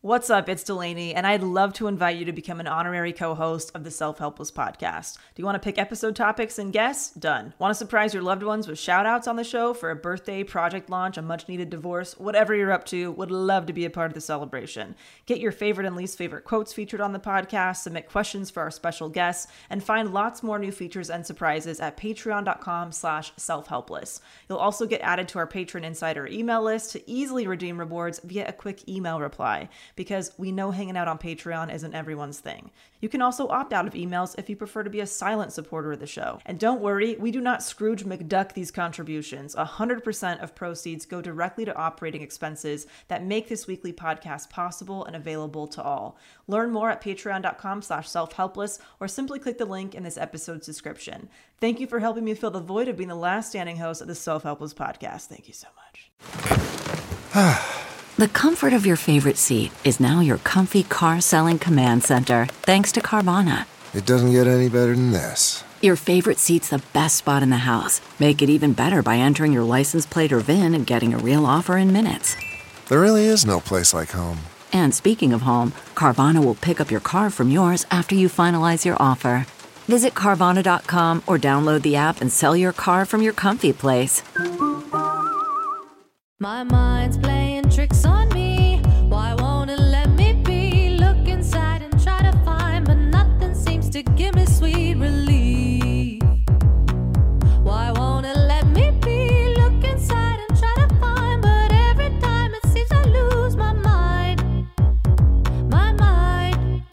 What's up? It's Delaney, and I'd love to invite you to become an honorary co-host of the Self-Helpless podcast. Do you want to pick episode topics and guests? Done. Want to surprise your loved ones with shout-outs on the show for a birthday, project launch, a much-needed divorce, whatever you're up to? Would love to be a part of the celebration. Get your favorite and least favorite quotes featured on the podcast, submit questions for our special guests, and find lots more new features and surprises at patreon.com/selfhelpless. You'll also get added to our Patron Insider email list to easily redeem rewards via a quick email reply, because we know hanging out on Patreon isn't everyone's thing. You can also opt out of emails if you prefer to be a silent supporter of the show. And don't worry, we do not Scrooge McDuck these contributions. 100% of proceeds go directly to operating expenses that make this weekly podcast possible and available to all. Learn more at patreon.com/selfhelpless or simply click the link in this episode's description. Thank you for helping me fill the void of being the last standing host of the Self-Helpless podcast. Thank you so much. The comfort of your favorite seat is now your comfy car-selling command center, thanks to Carvana. It doesn't get any better than this. Your favorite seat's the best spot in the house. Make it even better by entering your license plate or VIN and getting a real offer in minutes. There really is no place like home. And speaking of home, Carvana will pick up your car from yours after you finalize your offer. Visit Carvana.com or download the app and sell your car from your comfy place. My mind's playing tricks on me. Why won't it let me be? Look inside and try to find, but nothing seems to give me sweet relief. Why won't it let me be? Look inside and try to find, but every time it seems I lose my mind. My mind.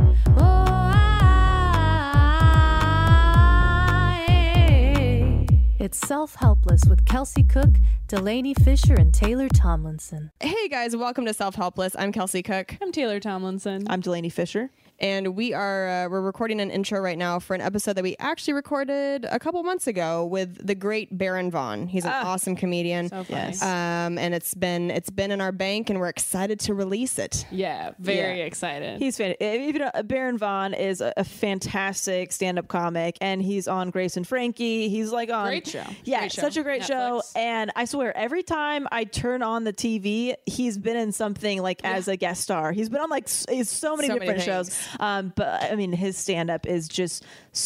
It's Self-Helpless with Kelsey Cook, Delaney Fisher, and Taylor Tomlinson. Hey guys, welcome to Self-Helpless. I'm Kelsey Cook. I'm Taylor Tomlinson. I'm Delaney Fisher. And we're recording an intro right now for an episode that we actually recorded a couple months ago with the great Baron Vaughn. He's an awesome comedian. So funny. Yes. And it's been in our bank, and we're excited to release it. Yeah, very excited. He's fantastic. Baron Vaughn is a fantastic stand-up comic, and he's on Grace and Frankie. He's like on Great show. Yeah, Great show. such a great show. Netflix. And I swear, every time I turn on the TV, he's been in something like as a guest star. He's been on like so many different shows. But I mean, his stand-up is just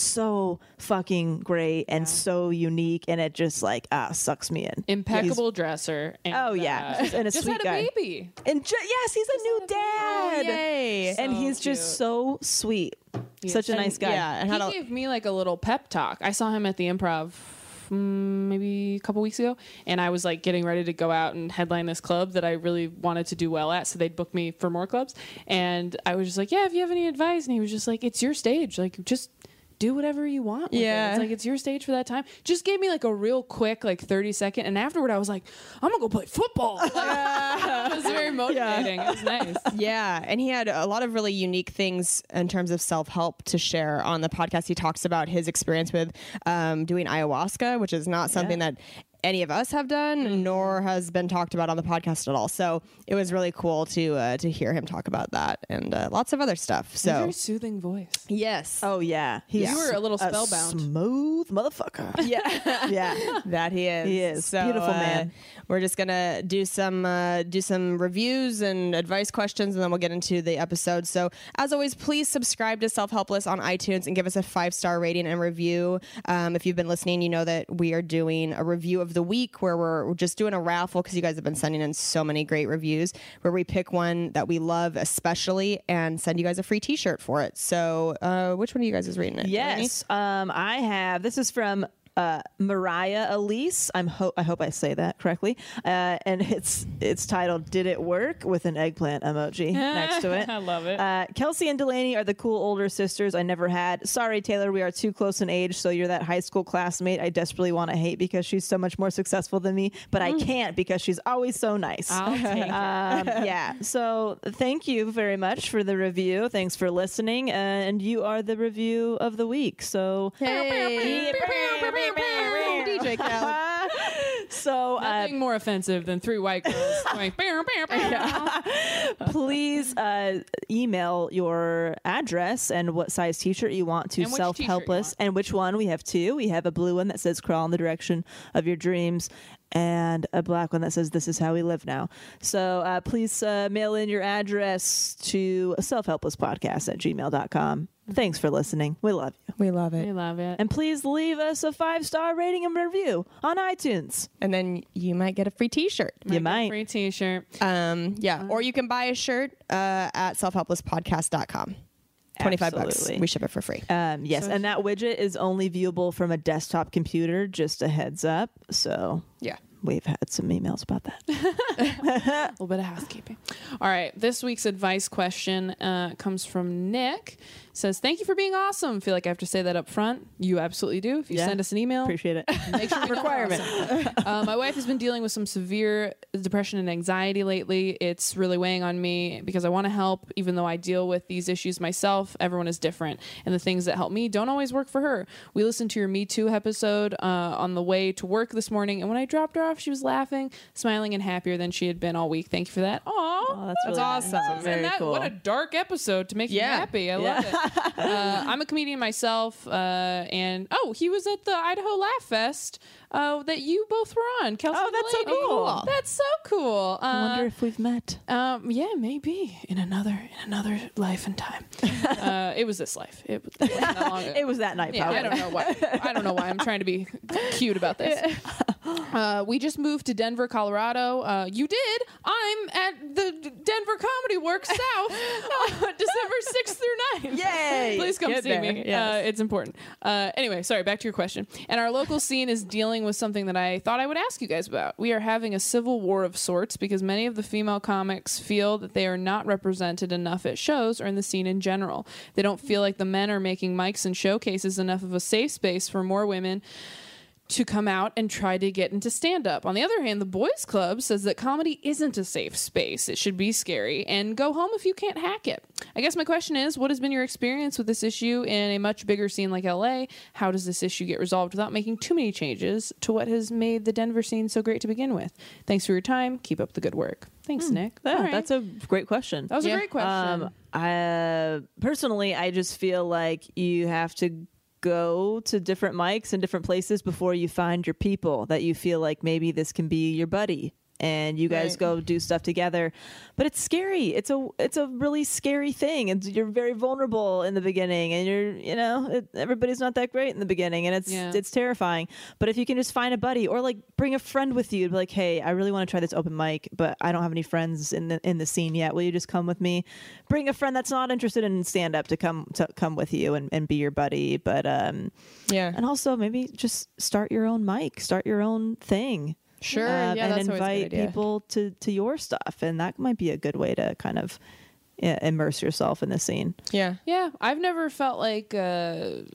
so fucking great and so unique, and it just like sucks me in. Impeccable dresser. And, and a just sweet had a guy. baby. And yes, he's a new dad. Yay! And So he's just so sweet. Such a nice guy. Yeah, and He gave me like a little pep talk. I saw him at the Improv maybe a couple weeks ago, and I was like getting ready to go out and headline this club that I really wanted to do well at, so they'd book me for more clubs, and I was just like, yeah, if you have any advice, and he was just like, it's your stage, like just do whatever you want with it. It's like, it's your stage for that time. Just gave me like a real quick like 30-second, and afterward I was like, I'm gonna go play football. It was very motivating. It was nice. Yeah, and he had a lot of really unique things in terms of self-help to share on the podcast. He talks about his experience with doing ayahuasca, which is not something that any of us have done, nor has been talked about on the podcast at all. So it was really cool to hear him talk about that and lots of other stuff. So Very soothing voice. yes, Oh yeah, he's You were a little spellbound. smooth motherfucker. yeah, Yeah. that he is. He is. So, Beautiful man. We're just gonna do some reviews and advice questions, and then we'll get into the episode. So as always, please subscribe to Self-Helpless on iTunes and give us a 5-star rating and review. If you've been listening, you know that we are doing a review of the week where we're just doing a raffle because you guys have been sending in so many great reviews, where we pick one that we love especially and send you guys a free t-shirt for it. So which one of you guys is reading it? Yes. I have. This is from Mariah Elise. I hope I say that correctly. And it's titled "Did It Work?" with an eggplant emoji next to it. I love it. Kelsey and Delaney are the cool older sisters I never had. Sorry, Taylor, we are too close in age, so you're that high school classmate I desperately want to hate because she's so much more successful than me, but I can't because she's always so nice. I'll take it. Yeah. So thank you very much for the review. Thanks for listening, and you are the review of the week. So DJ Khaled. So Nothing more offensive than three white girls going, "Bow, bow, bow." please email your address and what size t-shirt you want to And which Self-Helpless, t-shirt you and which one. We have two. We have a blue one that says "Crawl in the Direction of Your Dreams," and a black one that says "This is how we live now." So please mail in your address to selfhelplesspodcast@gmail.com. Thanks for listening. We love you. We love it. We love it. And please leave us a 5-star rating and review on iTunes. And then you might get a free t-shirt. You might. Free t-shirt. Yeah. Or you can buy a shirt at selfhelplesspodcast.com. $25. Absolutely. We ship it for free. Yes, and that widget is only viewable from a desktop computer, just a heads up. So Yeah. we've had some emails about that. A little bit of housekeeping. All right. This week's advice question comes from Nick. Says, thank you for being awesome. Feel like I have to say that up front. You absolutely do. If you Yeah. send us an email, Appreciate it. make sure we know we're awesome. My wife has been dealing with some severe depression and anxiety lately. It's really weighing on me because I want to help, even though I deal with these issues myself. Everyone is different, and the things that help me don't always work for her. We listened to your Me Too episode on the way to work this morning, and when I dropped her off, she was laughing, smiling, and happier than she had been all week. Thank you for that. Oh, that's really awesome. nice. Very And cool. What a dark episode to make you Yeah. happy. I love it. I'm a comedian myself, and he was at the Idaho Laugh Fest that you both were on. Kelsey Oh, and that's so Delaney. cool. That's so cool. I wonder if we've met. Yeah, maybe in another life and time. It was this life. It wasn't that long ago. It was that night, Yeah, probably. I don't know why. I don't know why. I'm trying to be cute about this. We just moved to Denver, Colorado. You did. I'm at the Denver Comedy Works South, December 6th through 9th. Yay! Please come Get see there. me. Yes. It's important. Anyway, sorry, back to your question. And our local scene is dealing with something that I thought I would ask you guys about. We are having a civil war of sorts because many of the female comics feel that they are not represented enough at shows or in the scene in general. They don't feel like the men are making mics and showcases enough of a safe space for more women to come out and try to get into stand-up. On the other hand, the Boys Club says that comedy isn't a safe space. It should be scary, and go home if you can't hack it. I guess my question is, what has been your experience with this issue in a much bigger scene like LA? How does this issue get resolved without making too many changes to what has made the Denver scene so great to begin with? Thanks for your time. Keep up the good work. Thanks, Nick. Yeah, All right. that's a great question. That was a great question. Personally, I just feel like you have to go to different mics and different places before you find your people that you feel like maybe this can be your buddy and you guys Right. go do stuff together. But it's scary. It's a really scary thing, and you're very vulnerable in the beginning, and everybody's not that great in the beginning, and it's terrifying. But if you can just find a buddy or like bring a friend with you, be like, hey, I really want to try this open mic, but I don't have any friends in the scene yet. Will you just come with me? Bring a friend that's not interested in stand up to come with you and be your buddy. But Yeah. and also maybe just start your own mic, start your own thing. Sure. And that's always a good invite idea. people to your stuff, and that might be a good way to kind of immerse yourself in the scene. Yeah. Yeah, I've never felt like the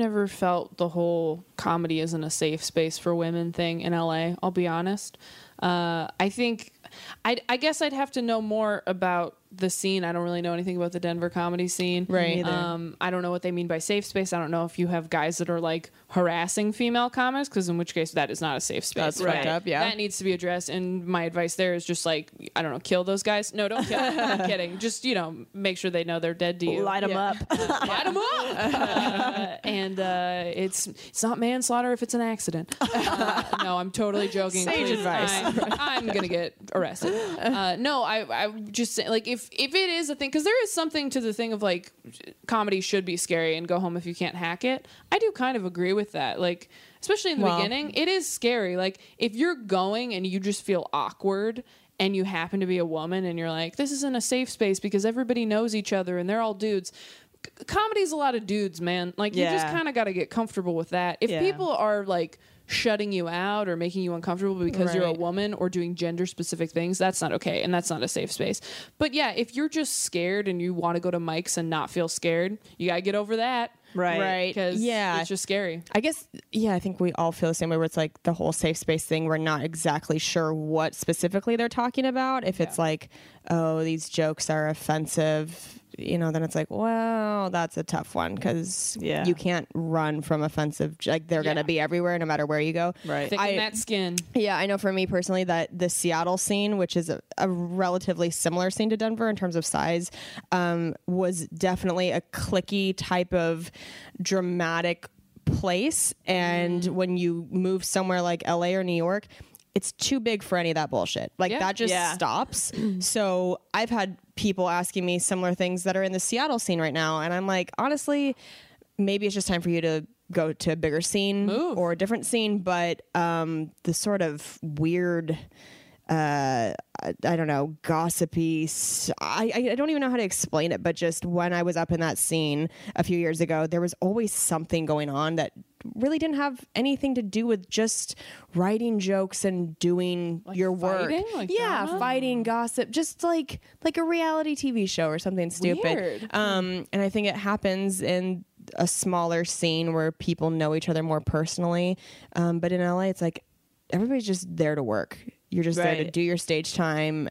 whole comedy isn't a safe space for women thing in LA. I'll be honest. I think I guess I'd have to know more about the scene. I don't really know anything about the Denver comedy scene. Right. I don't know what they mean by safe space. I don't know if you have guys that are like harassing female comics, because in which case that is not a safe space. That's fucked up, yeah. That needs to be addressed. And my advice there is just like, I don't know, kill those guys. No, don't kill them. I'm kidding. Just, make sure they know they're dead to you. Light them up. Light them up. And it's not manslaughter if it's an accident. No, I'm totally joking. Sage Please, advice. I'm gonna get arrested. No, I just say, like, if it is a thing, because there is something to the thing of like comedy should be scary and go home if you can't hack it. I do kind of agree with that. Like, especially in the beginning, it is scary. Like, if you're going and you just feel awkward and you happen to be a woman and you're like, this isn't a safe space because everybody knows each other and they're all dudes. Comedy's a lot of dudes, man. Like, you just Yeah. kind of got to get comfortable with that. If Yeah. people are like shutting you out or making you uncomfortable because you're a Right. woman or doing gender specific things, that's not okay, and that's not a safe space. But yeah, if you're just scared and you want to go to mics and not feel scared, you gotta get over that. Right. Because Yeah. it's just scary. I guess, I think we all feel the same way, where it's like the whole safe space thing. We're not exactly sure what specifically they're talking about. If it's like, oh, these jokes are offensive, then it's like, well, that's a tough one, because Yeah. you can't run from offensive. Like, they're going to be everywhere no matter where you go. Right. Thicken that skin. Yeah, I know for me personally that the Seattle scene, which is a relatively similar scene to Denver in terms of size, was definitely a cliquey type of dramatic place. And when you move somewhere like LA or New York, it's too big for any of that bullshit. Like Yeah. that just Yeah. stops. So I've had people asking me similar things that are in the Seattle scene right now. And I'm like, honestly, maybe it's just time for you to go to a bigger scene Move. or a different scene. But the sort of weird, I don't know, gossipy. I don't even know how to explain it, but just when I was up in that scene a few years ago, there was always something going on that really didn't have anything to do with just writing jokes and doing your work. fighting? Like yeah, drama? fighting, gossip, just like a reality TV show or something stupid. Weird. And I think it happens in a smaller scene where people know each other more personally. But in LA, it's like everybody's just there to work. You're just there to Right. do your stage time.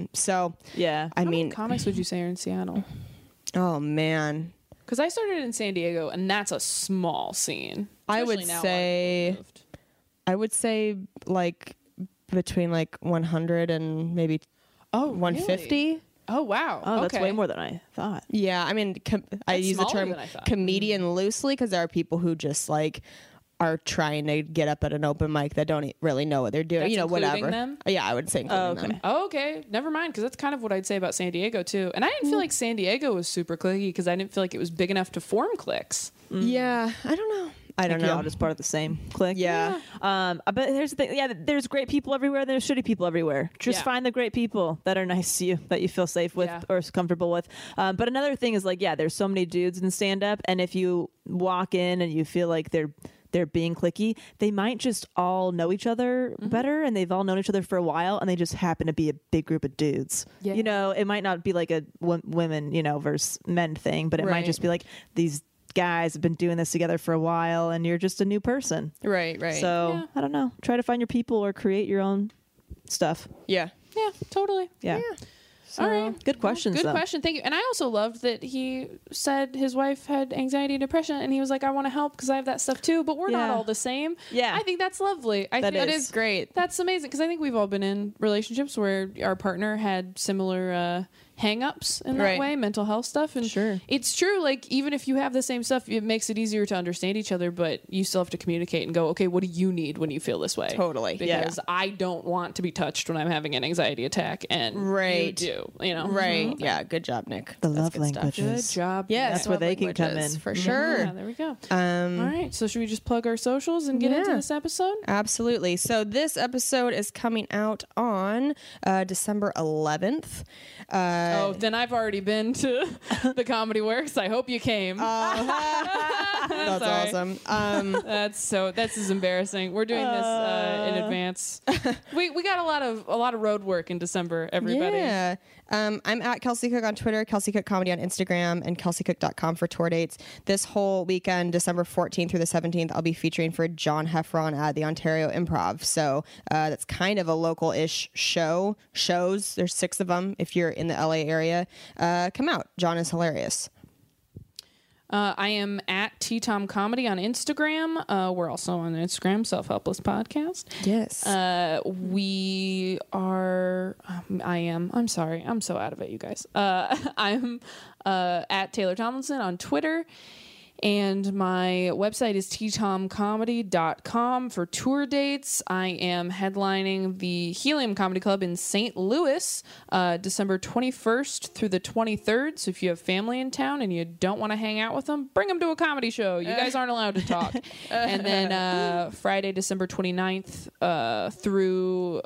So Yeah. I How many mean, comics would you say are in Seattle? oh man, Because I started in San Diego, and that's a small scene. I would Especially now a lot of say- people moved. I would say like between like 100 and maybe Oh, 150. really? Oh wow. Oh, that's Okay. way more than I thought. Yeah, I mean, I That's use the smaller term than I thought. comedian loosely because there are people who just like are trying to get up at an open mic that don't really know what they're doing. That's you know, including whatever. them? Yeah, I would say including okay. them. Oh, okay. Never mind, because that's kind of what I'd say about San Diego too. And I didn't feel like San Diego was super clicky because I didn't feel like it was big enough to form cliques. Yeah, I don't know. I don't You're know. all just part of the same clique. Yeah. But here's the thing. Yeah, there's great people everywhere. There's shitty people everywhere. Just Yeah. find the great people that are nice to you, that you feel safe with Yeah. or comfortable with. But another thing is like, yeah, there's so many dudes in stand up, and if you walk in and you feel like they're being cliquey, they might just all know each other better, and they've all known each other for a while, and they just happen to be a big group of dudes. Yeah. You know, it might not be like a women, versus men thing, but it might Right. just be like these guys have been doing this together for a while, and you're just a new person. Right, right. So Yeah. I don't know. Try to find your people or create your own stuff. yeah. Yeah, totally. Yeah. All right. Good questions. Good though. question. Thank you. And I also loved that he said his wife had anxiety and depression, and he was like, I want to help because I have that stuff too, but we're not Yeah. all the same. Yeah. I think that's lovely. I think That That is great. That's amazing because I think we've all been in relationships where our partner had similar hang-ups in that Right. way, mental health stuff. And Sure. it's true, like even if you have the same stuff, it makes it easier to understand each other, but you still have to communicate and go, okay, what do you need when you feel this way? Totally. Yeah. Because I don't want to be touched when I'm having an anxiety attack, and Right. you do, you know? Right. Yeah. Good job, Nick. The That's love good stuff. languages. Good job. Yes, That's where love they can come languages, in. for sure. Yeah, there we go. All right. So should we just plug our socials and get into Yeah. this episode? Absolutely. So this episode is coming out on December 11th. Oh, then I've already been to the Comedy Works. I hope you came. That's Sorry. awesome. This is embarrassing. We're doing this in advance. We got a lot of road work in December. Everybody. Yeah. I'm at Kelsey Cook on Twitter, Kelsey Cook Comedy on Instagram, and kelseycook.com for tour dates. This whole weekend, December 14th through the 17th, I'll be featuring for John Heffron at the Ontario Improv. So that's kind of a local-ish shows. There's 6 of them. If you're in the LA area, come out. John is hilarious. I am at T-Tom Comedy on Instagram. We're also on Instagram, Self Helpless Podcast. Yes. We are. I am. I'm sorry. I'm so out of it, you guys. I'm at Taylor Tomlinson on Twitter. And my website is ttomcomedy.com for tour dates. I am headlining the Helium Comedy Club in St. Louis, December 21st through the 23rd. So if you have family in town and you don't want to hang out with them, bring them to a comedy show. You guys aren't allowed to talk. And then Friday, December 29th through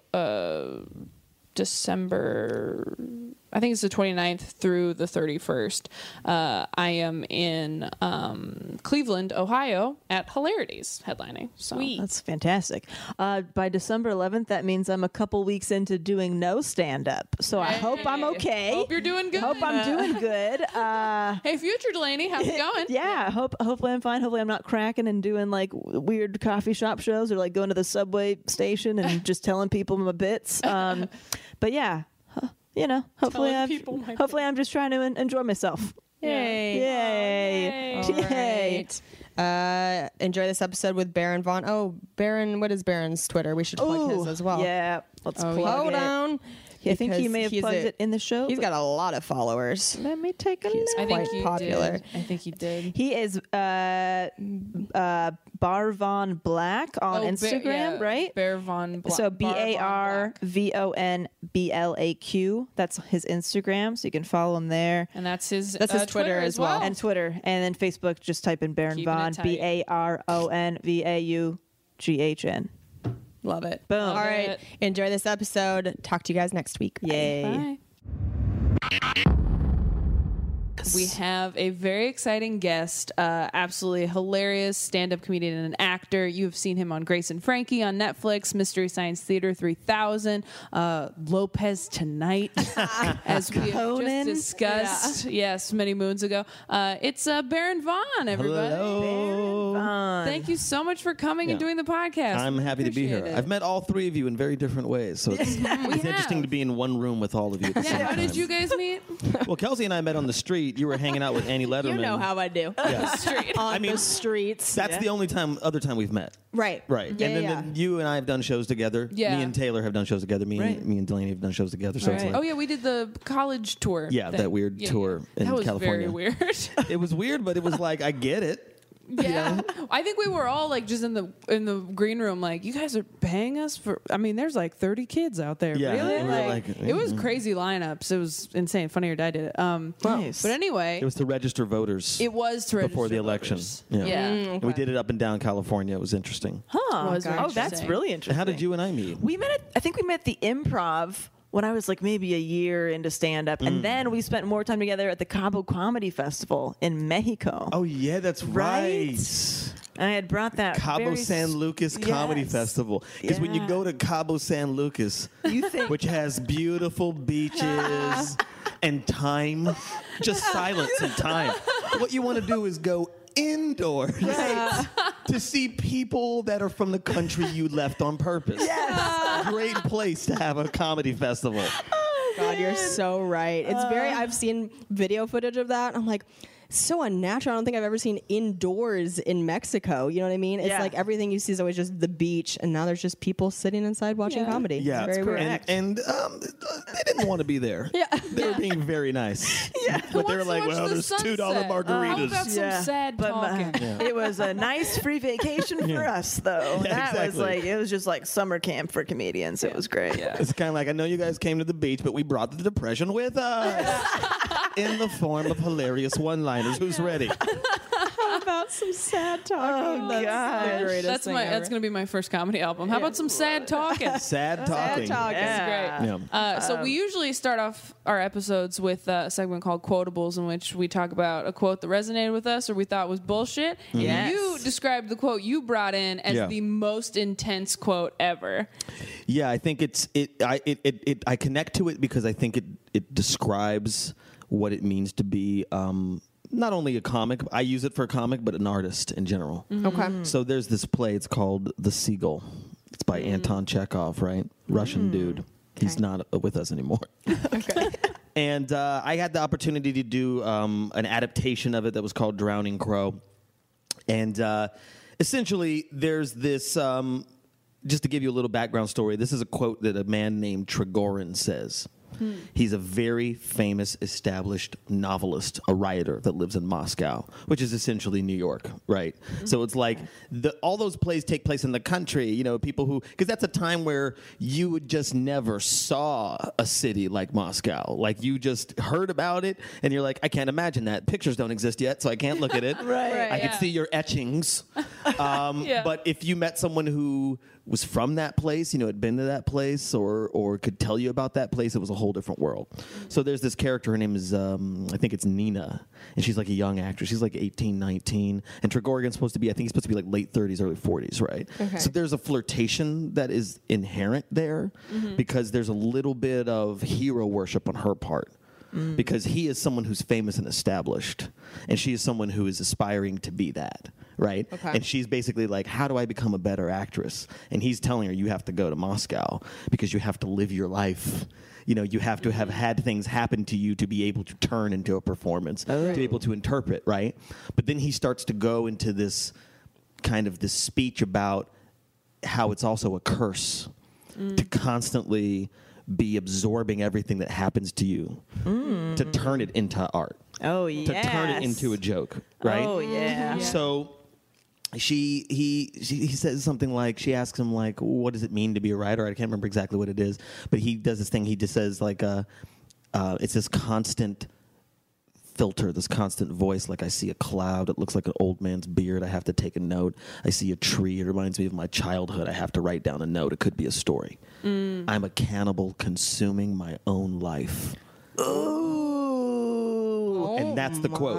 December, I think it's the 29th through the 31st. I am in Cleveland, Ohio at Hilarities headlining. So. That's fantastic. By December 11th, that means I'm a couple weeks into doing no stand-up. So I hope I'm okay. Hope you're doing good. Hope I'm doing good. Hey, future Delaney, how's it going? Yeah, hopefully I'm fine. Hopefully I'm not cracking and doing like weird coffee shop shows or like going to the subway station and just telling people my bits. But yeah, hopefully Telling people my I'm just trying to enjoy myself. Yay. Yay! All Yay! right. Enjoy this episode with Baron Vaughn. Oh, Baron, what is Baron's Twitter? We should plug his as well. Yeah, let's plug Hold it. on. I think he because may have he's plugged a- it in the show. He's but got a lot of followers. Let me take a look. I think quite he popular. did. I think he did. He is Barvon Black on Instagram, right? Bear Von Black. So BARVONBLAQ. That's his Instagram, so you can follow him there. And that's his Twitter as well. And Twitter, and then Facebook. Just type in Baron Keeping it Von, tight. BARONVAUGHN. Love it. Boom. All right. it. Enjoy this episode. Talk to you guys next week. Bye. Yay! Bye. We have a very exciting guest, absolutely hilarious stand-up comedian and an actor. You've seen him on Grace and Frankie on Netflix, Mystery Science Theater 3000, Lopez Tonight, as we have just discussed, yes, many moons ago. It's Baron Vaughn, everybody. Hello. Thank you so much for coming and doing the podcast. I'm happy to be here. Appreciate it. I've met all three of you in very different ways, so it's interesting to be in one room with all of you at the same Yeah, how time. did you guys meet? Well, Kelsey and I met on the street. You were hanging out with Annie Letterman. You know how I do. Yeah. On I mean, the streets. That's the only other time we've met. Right. Right. Yeah, and then yeah. you and I have done shows together. Yeah. Me and Taylor have done shows together. Me and Delaney have done shows together. So it's Right. like, Oh yeah, we did the college tour. Yeah, that weird tour in that was California. very weird. it was weird, but it was like, I get it. Yeah, I think we were all like just in the green room, like, you guys are paying us for. I mean, there's like 30 kids out there. Yeah, Really? and we were Like, like, it was crazy lineups. It was insane. Funny or Die did it. Nice. But anyway, It was to register voters it was to before the register election. voters. Yeah. Yeah. And we did it up and down California. It was interesting. Huh. Was very Oh, that's interesting. really And interesting. how did you and I meet? We met I think we met at the Improv when I was like maybe a year into stand-up, and then we spent more time together at the Cabo Comedy Festival in Mexico. Oh, yeah, that's Right? right. I had brought that Cabo very San Lucas Comedy Yes. Festival. Because when you Yeah. go to Cabo San Lucas, You think- which has beautiful beaches and time, just silence and time, what you want to do is go indoors to see people that are from the country you left on purpose. Yes. Great place to have a comedy festival. God, you're so right. It's very. I've seen video footage of that. I'm like, so unnatural. I don't think I've ever seen indoors in Mexico. You know what I mean? It's Yeah. like everything you see is always just the beach, and now there's just people sitting inside watching comedy. Yeah, it's very weird. correct. and they didn't want to be there. Yeah. They were being very nice. Yeah, but they were Wants to like, watch "Well, the there's $2 sunset. How margaritas." about some sad But talking? it was a nice free vacation for us, though. Yeah, That was exactly. like it was just like summer camp for comedians. It was great. Yeah. It's kind of like, I know you guys came to the beach, but we brought the depression with us in the form of hilarious one-liners. Who's ready? How about some sad talking? Oh, That's gosh. the greatest That's thing my. ever. That's gonna be my first comedy album. How about some sad talking? Sad talking. talking. That's great. Yeah. So we usually start off our episodes with a segment called Quotables, in which we talk about a quote that resonated with us or we thought was bullshit. Yes. You described the quote you brought in as Yeah. the most intense quote ever. Yeah, I think I connect to it because I think it describes what it means to be not only a comic, I use it for a comic, but an artist in general. Okay. So there's this play, it's called The Seagull. It's by Anton Chekhov, right? Russian dude. He's not with us anymore. Okay. And I had the opportunity to do an adaptation of it that was called Drowning Crow. And essentially, there's this, just to give you a little background story, this is a quote that a man named Trigorin says. He's a very famous, established novelist, a writer that lives in Moscow, which is essentially New York, right? So it's like all those plays take place in the country, you know, people who, because that's a time where you would just never saw a city like Moscow. Like you just heard about it and you're like, I can't imagine that. Pictures don't exist yet, so I can't look at it. Right. I can see your etchings. Yeah. But if you met someone who was from that place, you know, had been to that place or could tell you about that place, it was a whole different world. So there's this character, her name is, I think it's Nina, and she's like a young actress. She's like 18, 19. And Trigorin's supposed to be, I think he's supposed to be like late 30s, early 40s, right? Okay. So there's a flirtation that is inherent there because there's a little bit of hero worship on her part. Because he is someone who's famous and established, and she is someone who is aspiring to be that, right? Okay. And she's basically like, how do I become a better actress? And he's telling her, you have to go to Moscow because you have to live your life. You know, you have to have had things happen to you to be able to turn into a performance, to be able to interpret, right? But then he starts to go into this kind of this speech about how it's also a curse to constantly be absorbing everything that happens to you to turn it into art, Oh, yeah. to turn it into a joke, right? Oh, yeah. So he says something like, she asks him like, what does it mean to be a writer? I can't remember exactly what it is, but he does this thing. He just says like, it's this constant filter, this constant voice. Like I see a cloud, it looks like an old man's beard. I have to take a note. I see a tree, it reminds me of my childhood. I have to write down a note. It could be a story. I'm a cannibal consuming my own life. Ooh. And that's the quote.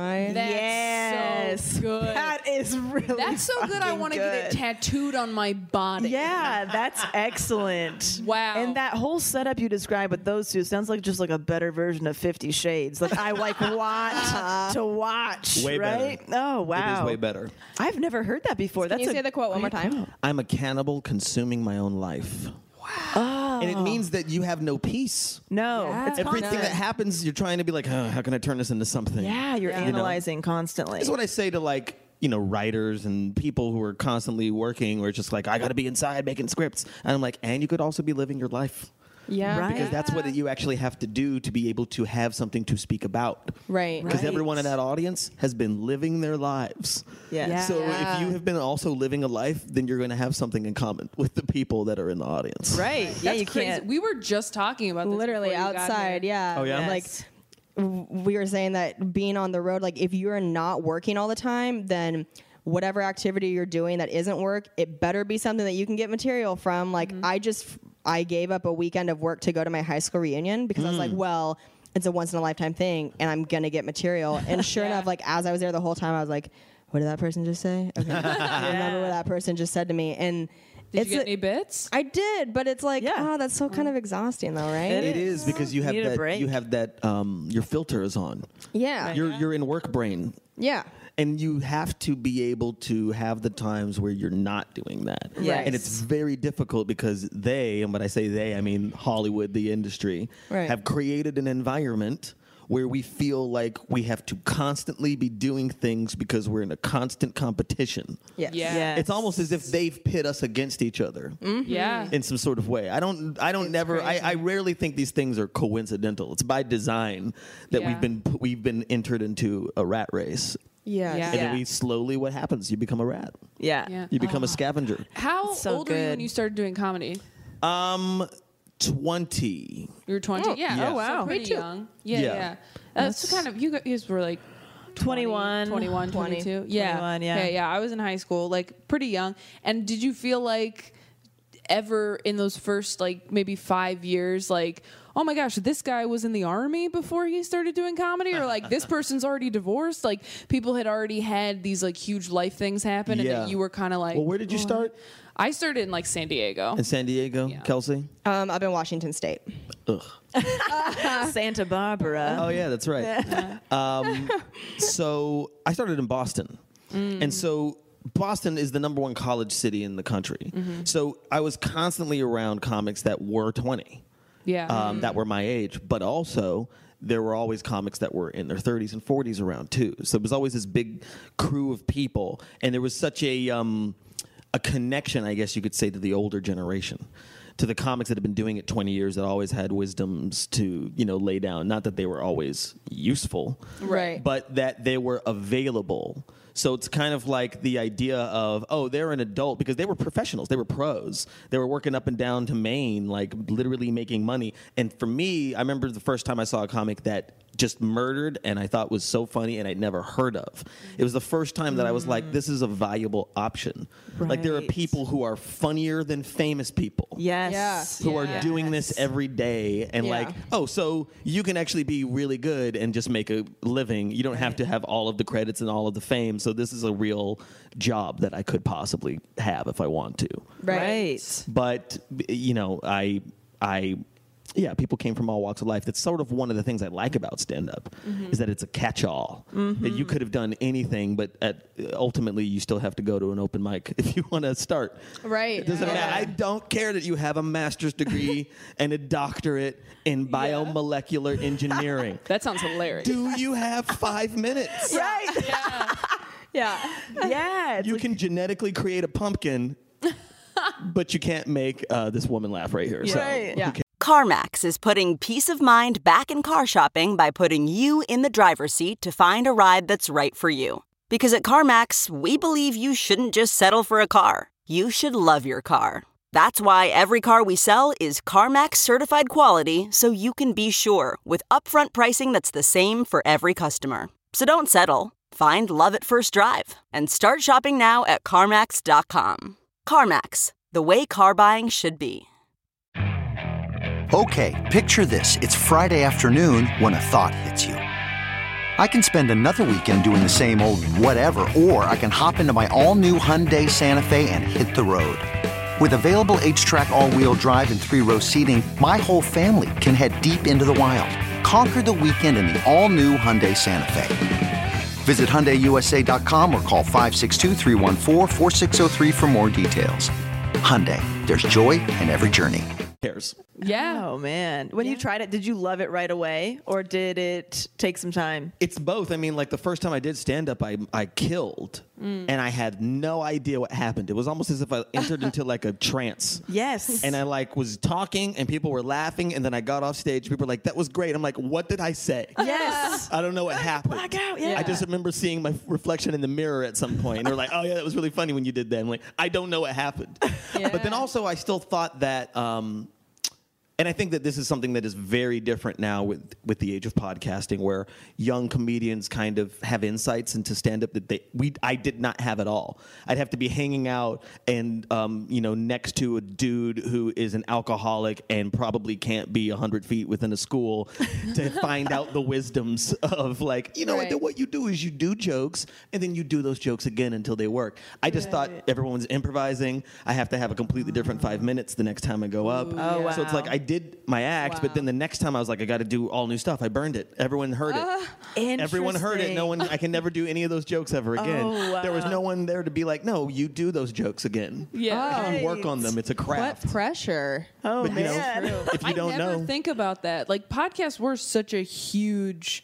Yes. so good. That is really That's so good. I fucking want to get it good. tattooed on my body. Yeah, that's excellent. Wow. And that whole setup you described with those two sounds like just like a better version of 50 Shades. Like I like want to watch. Way better. right? Oh wow. It is way better. I've never heard that before. Can That's you say the quote one more great time? quote. I'm a cannibal consuming my own life. Wow. And it means that you have no peace. No, Yeah. it's Everything constant. that happens, you're trying to be like, how can I turn this into something? Yeah, you're You know? analyzing constantly. That's what I say to like, writers and people who are constantly working or just like, I got to be inside making scripts. And I'm like, and you could also be living your life. Yeah. Right. Because that's what you actually have to do to be able to have something to speak about. Right. Because Right. everyone in that audience has been living their lives. Yes. Yeah. So if you have been also living a life, then you're going to have something in common with the people that are in the audience. Right. Yeah, That's you crazy. can't. We were just talking about this Literally before you got outside. here. Yeah. Oh, yeah? Like we were saying that being on the road, like if you're not working all the time, then whatever activity you're doing that isn't work, it better be something that you can get material from. Like I gave up a weekend of work to go to my high school reunion because I was like, well, it's a once in a lifetime thing and I'm going to get material. And sure enough, like as I was there the whole time, I was like, what did that person just say? Okay. I remember what that person just said to me. And Did you get any bits? I did, but it's like, Yeah. that's so kind of exhausting though, right? It is because you have need a that. break. You have that. Your filter is on. Yeah. You're in work brain. Yeah. And you have to be able to have the times where you're not doing that. Yes. And it's very difficult because they, and when I say they, I mean Hollywood, the industry, Right. have created an environment where we feel like we have to constantly be doing things because we're in a constant competition. Yes. Yeah. Yes. It's almost as if they've pit us against each other Yeah. in some sort of way. I rarely think these things are coincidental. It's by design that Yeah. we've been entered into a rat race. Yes. Yeah. And then we slowly, what happens? You become a rat. Yeah. Yeah. You become a scavenger. How It's so old were you when good. you started doing comedy? 20. You were 20? Yeah. Yeah. Oh, wow. So pretty Me too. young. Yeah, Yeah. yeah. That's kind of, you guys were like 21. 21, 20. 22. Yeah. 21, yeah. Okay, yeah. I was in high school, like pretty young. And did you feel like ever in those first like maybe 5 years, like, oh my gosh, this guy was in the army before he started doing comedy, or like this person's already divorced? Like people had already had these like huge life things happen, and Yeah. then you were kind of like, Well, where did you start? I started in like San Diego. In San Diego, Yeah. Kelsey? Up in Washington State. Ugh. Santa Barbara. Oh, yeah, that's right. So I started in Boston. And so Boston is the #1 college city in the country. So I was constantly around comics that were 20. Yeah. That were my age, but also there were always comics that were in their 30s and 40s around too. So it was always this big crew of people, and there was such a connection, I guess you could say, to the older generation, to the comics that had been doing it 20 years that always had wisdoms to lay down. Not that they were always useful, Right. but that they were available. So it's kind of like the idea of, oh, they're an adult, because they were professionals. They were pros. They were working up and down to Maine, like literally making money. And for me, I remember the first time I saw a comic that just murdered and I thought was so funny and I'd never heard of. It was the first time that I was like, this is a viable option. Like there are Right. people who are funnier than famous people. Yes. Who are doing this Yes. every day and Yeah. like, oh, so you can actually be really good and just make a living. You don't have to have all of the credits and all of the fame. So this is a real job that I could possibly have if I want to. Right. But people came from all walks of life. That's sort of one of the things I like about stand-up is that it's a catch-all. That you could have done anything, but ultimately you still have to go to an open mic if you want to start. Right. It doesn't matter. I don't care that you have a master's degree and a doctorate in biomolecular engineering. that sounds hilarious. Do you have 5 minutes? Right. Yeah. Yeah. It's You like- can genetically create a pumpkin, but you can't make this woman laugh right here. So Right. Yeah. CarMax is putting peace of mind back in car shopping by putting you in the driver's seat to find a ride that's right for you. Because at CarMax, we believe you shouldn't just settle for a car. You should love your car. That's why every car we sell is CarMax certified quality, so you can be sure with upfront pricing that's the same for every customer. So don't settle. Find love at first drive and start shopping now at CarMax.com. CarMax, the way car buying should be. Okay, picture this. It's Friday afternoon when a thought hits you. I can spend another weekend doing the same old whatever, or I can hop into my all-new Hyundai Santa Fe and hit the road. With available H-Track all-wheel drive and 3-row seating, my whole family can head deep into the wild. Conquer the weekend in the all-new Hyundai Santa Fe. Visit HyundaiUSA.com or call 562-314-4603 for more details. Hyundai, there's joy in every journey. Yeah. Oh, man. When you tried it, did you love it right away, or did it take some time? It's both. I mean, like the first time I did stand-up, I killed, and I had no idea what happened. It was almost as if I entered into like a trance. Yes. And I like was talking, and people were laughing, and then I got off stage. People were like, "That was great." I'm like, "What did I say?" Yes. I don't know what happened. Blackout, yeah. I just remember seeing my reflection in the mirror at some point, and they're like, "Oh yeah, that was really funny when you did that." I'm like, "I don't know what happened." But then also, I still thought that. And I think that this is something that is very different now with the age of podcasting, where young comedians kind of have insights into stand-up that I did not have at all. I'd have to be hanging out and next to a dude who is an alcoholic and probably can't be 100 feet within a school to find out the wisdoms of what you do is you do jokes and then you do those jokes again until they work. I just thought everyone's improvising. I have to have a completely different 5 minutes the next time I go up. Oh, wow. So it's like I did my act, but then the next time I was like, I got to do all new stuff. I burned it. Everyone heard it. Everyone heard it. No one. I can never do any of those jokes ever again. Oh, wow. There was no one there to be like, no, you do those jokes again. Yeah. You work on them. It's a craft. What pressure? Oh, But, man. if you don't I never know, think about that. Like, podcasts were such a huge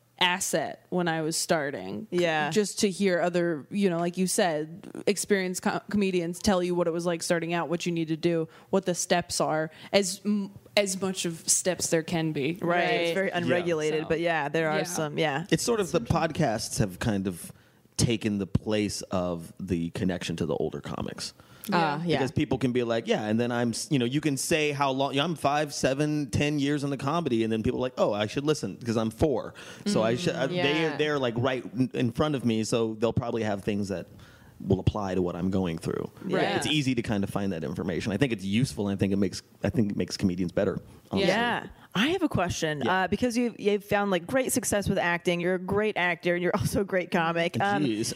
asset when I was starting. Yeah. Just to hear other, like you said, experienced comedians tell you what it was like starting out, what you need to do, what the steps are, as much of steps there can be. Right. It's very unregulated, So, but there are some, it's sort of the podcasts have kind of taken the place of the connection to the older comics. Because people can be like, and then you can say how long, I'm 5, 7, 10 years in the comedy, and then people are like, oh, I should listen because I'm 4. So I should, they're like right in front of me, so they'll probably have things that will apply to what I'm going through. Yeah. It's easy to kind of find that information. I think it's useful, and I think it makes comedians better. Honestly. Yeah. I have a question because you've found like great success with acting. You're a great actor and you're also a great comic. Jeez.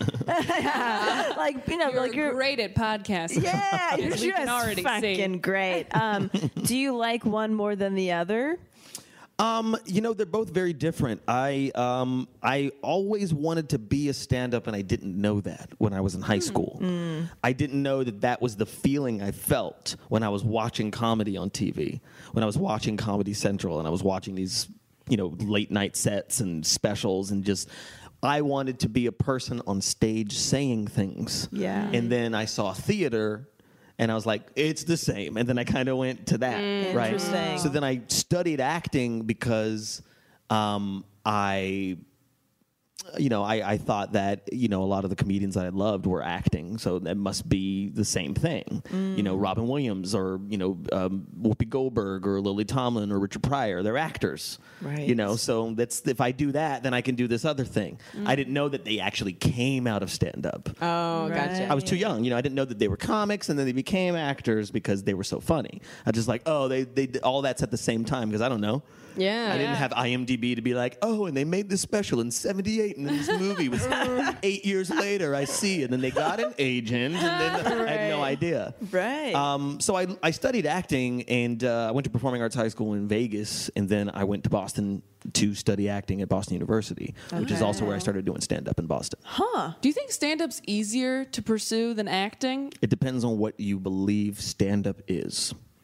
You're great at podcasting. Yeah, you're As we can just already see. fucking great. Do you like one more than the other? They're both very different. I always wanted to be a stand-up, and I didn't know that when I was in high school. I didn't know that was the feeling I felt when I was watching comedy on TV, when I was watching Comedy Central, and I was watching these, late night sets and specials, and just I wanted to be a person on stage saying things. Yeah. And then I saw theater. And I was like, it's the same. And then I kind of went to that, right? Interesting. So then I studied acting because I thought that, a lot of the comedians that I loved were acting. So that must be the same thing. Robin Williams or, Whoopi Goldberg or Lily Tomlin or Richard Pryor, they're actors. Right. So if I do that, then I can do this other thing. I didn't know that they actually came out of stand-up. Oh, gotcha. I was too young. I didn't know that they were comics and then they became actors because they were so funny. I just like, they did all that's at the same time because I don't know. Yeah. I didn't have IMDb to be like, and they made this special in 78 and then this movie was 8 years later, I see. And then they got an agent and then I had no idea. Right. So I studied acting and I went to Performing Arts High School in Vegas and then I went to Boston to study acting at Boston University, which is also where I started doing stand-up in Boston. Huh. Do you think stand-up's easier to pursue than acting? It depends on what you believe stand-up is.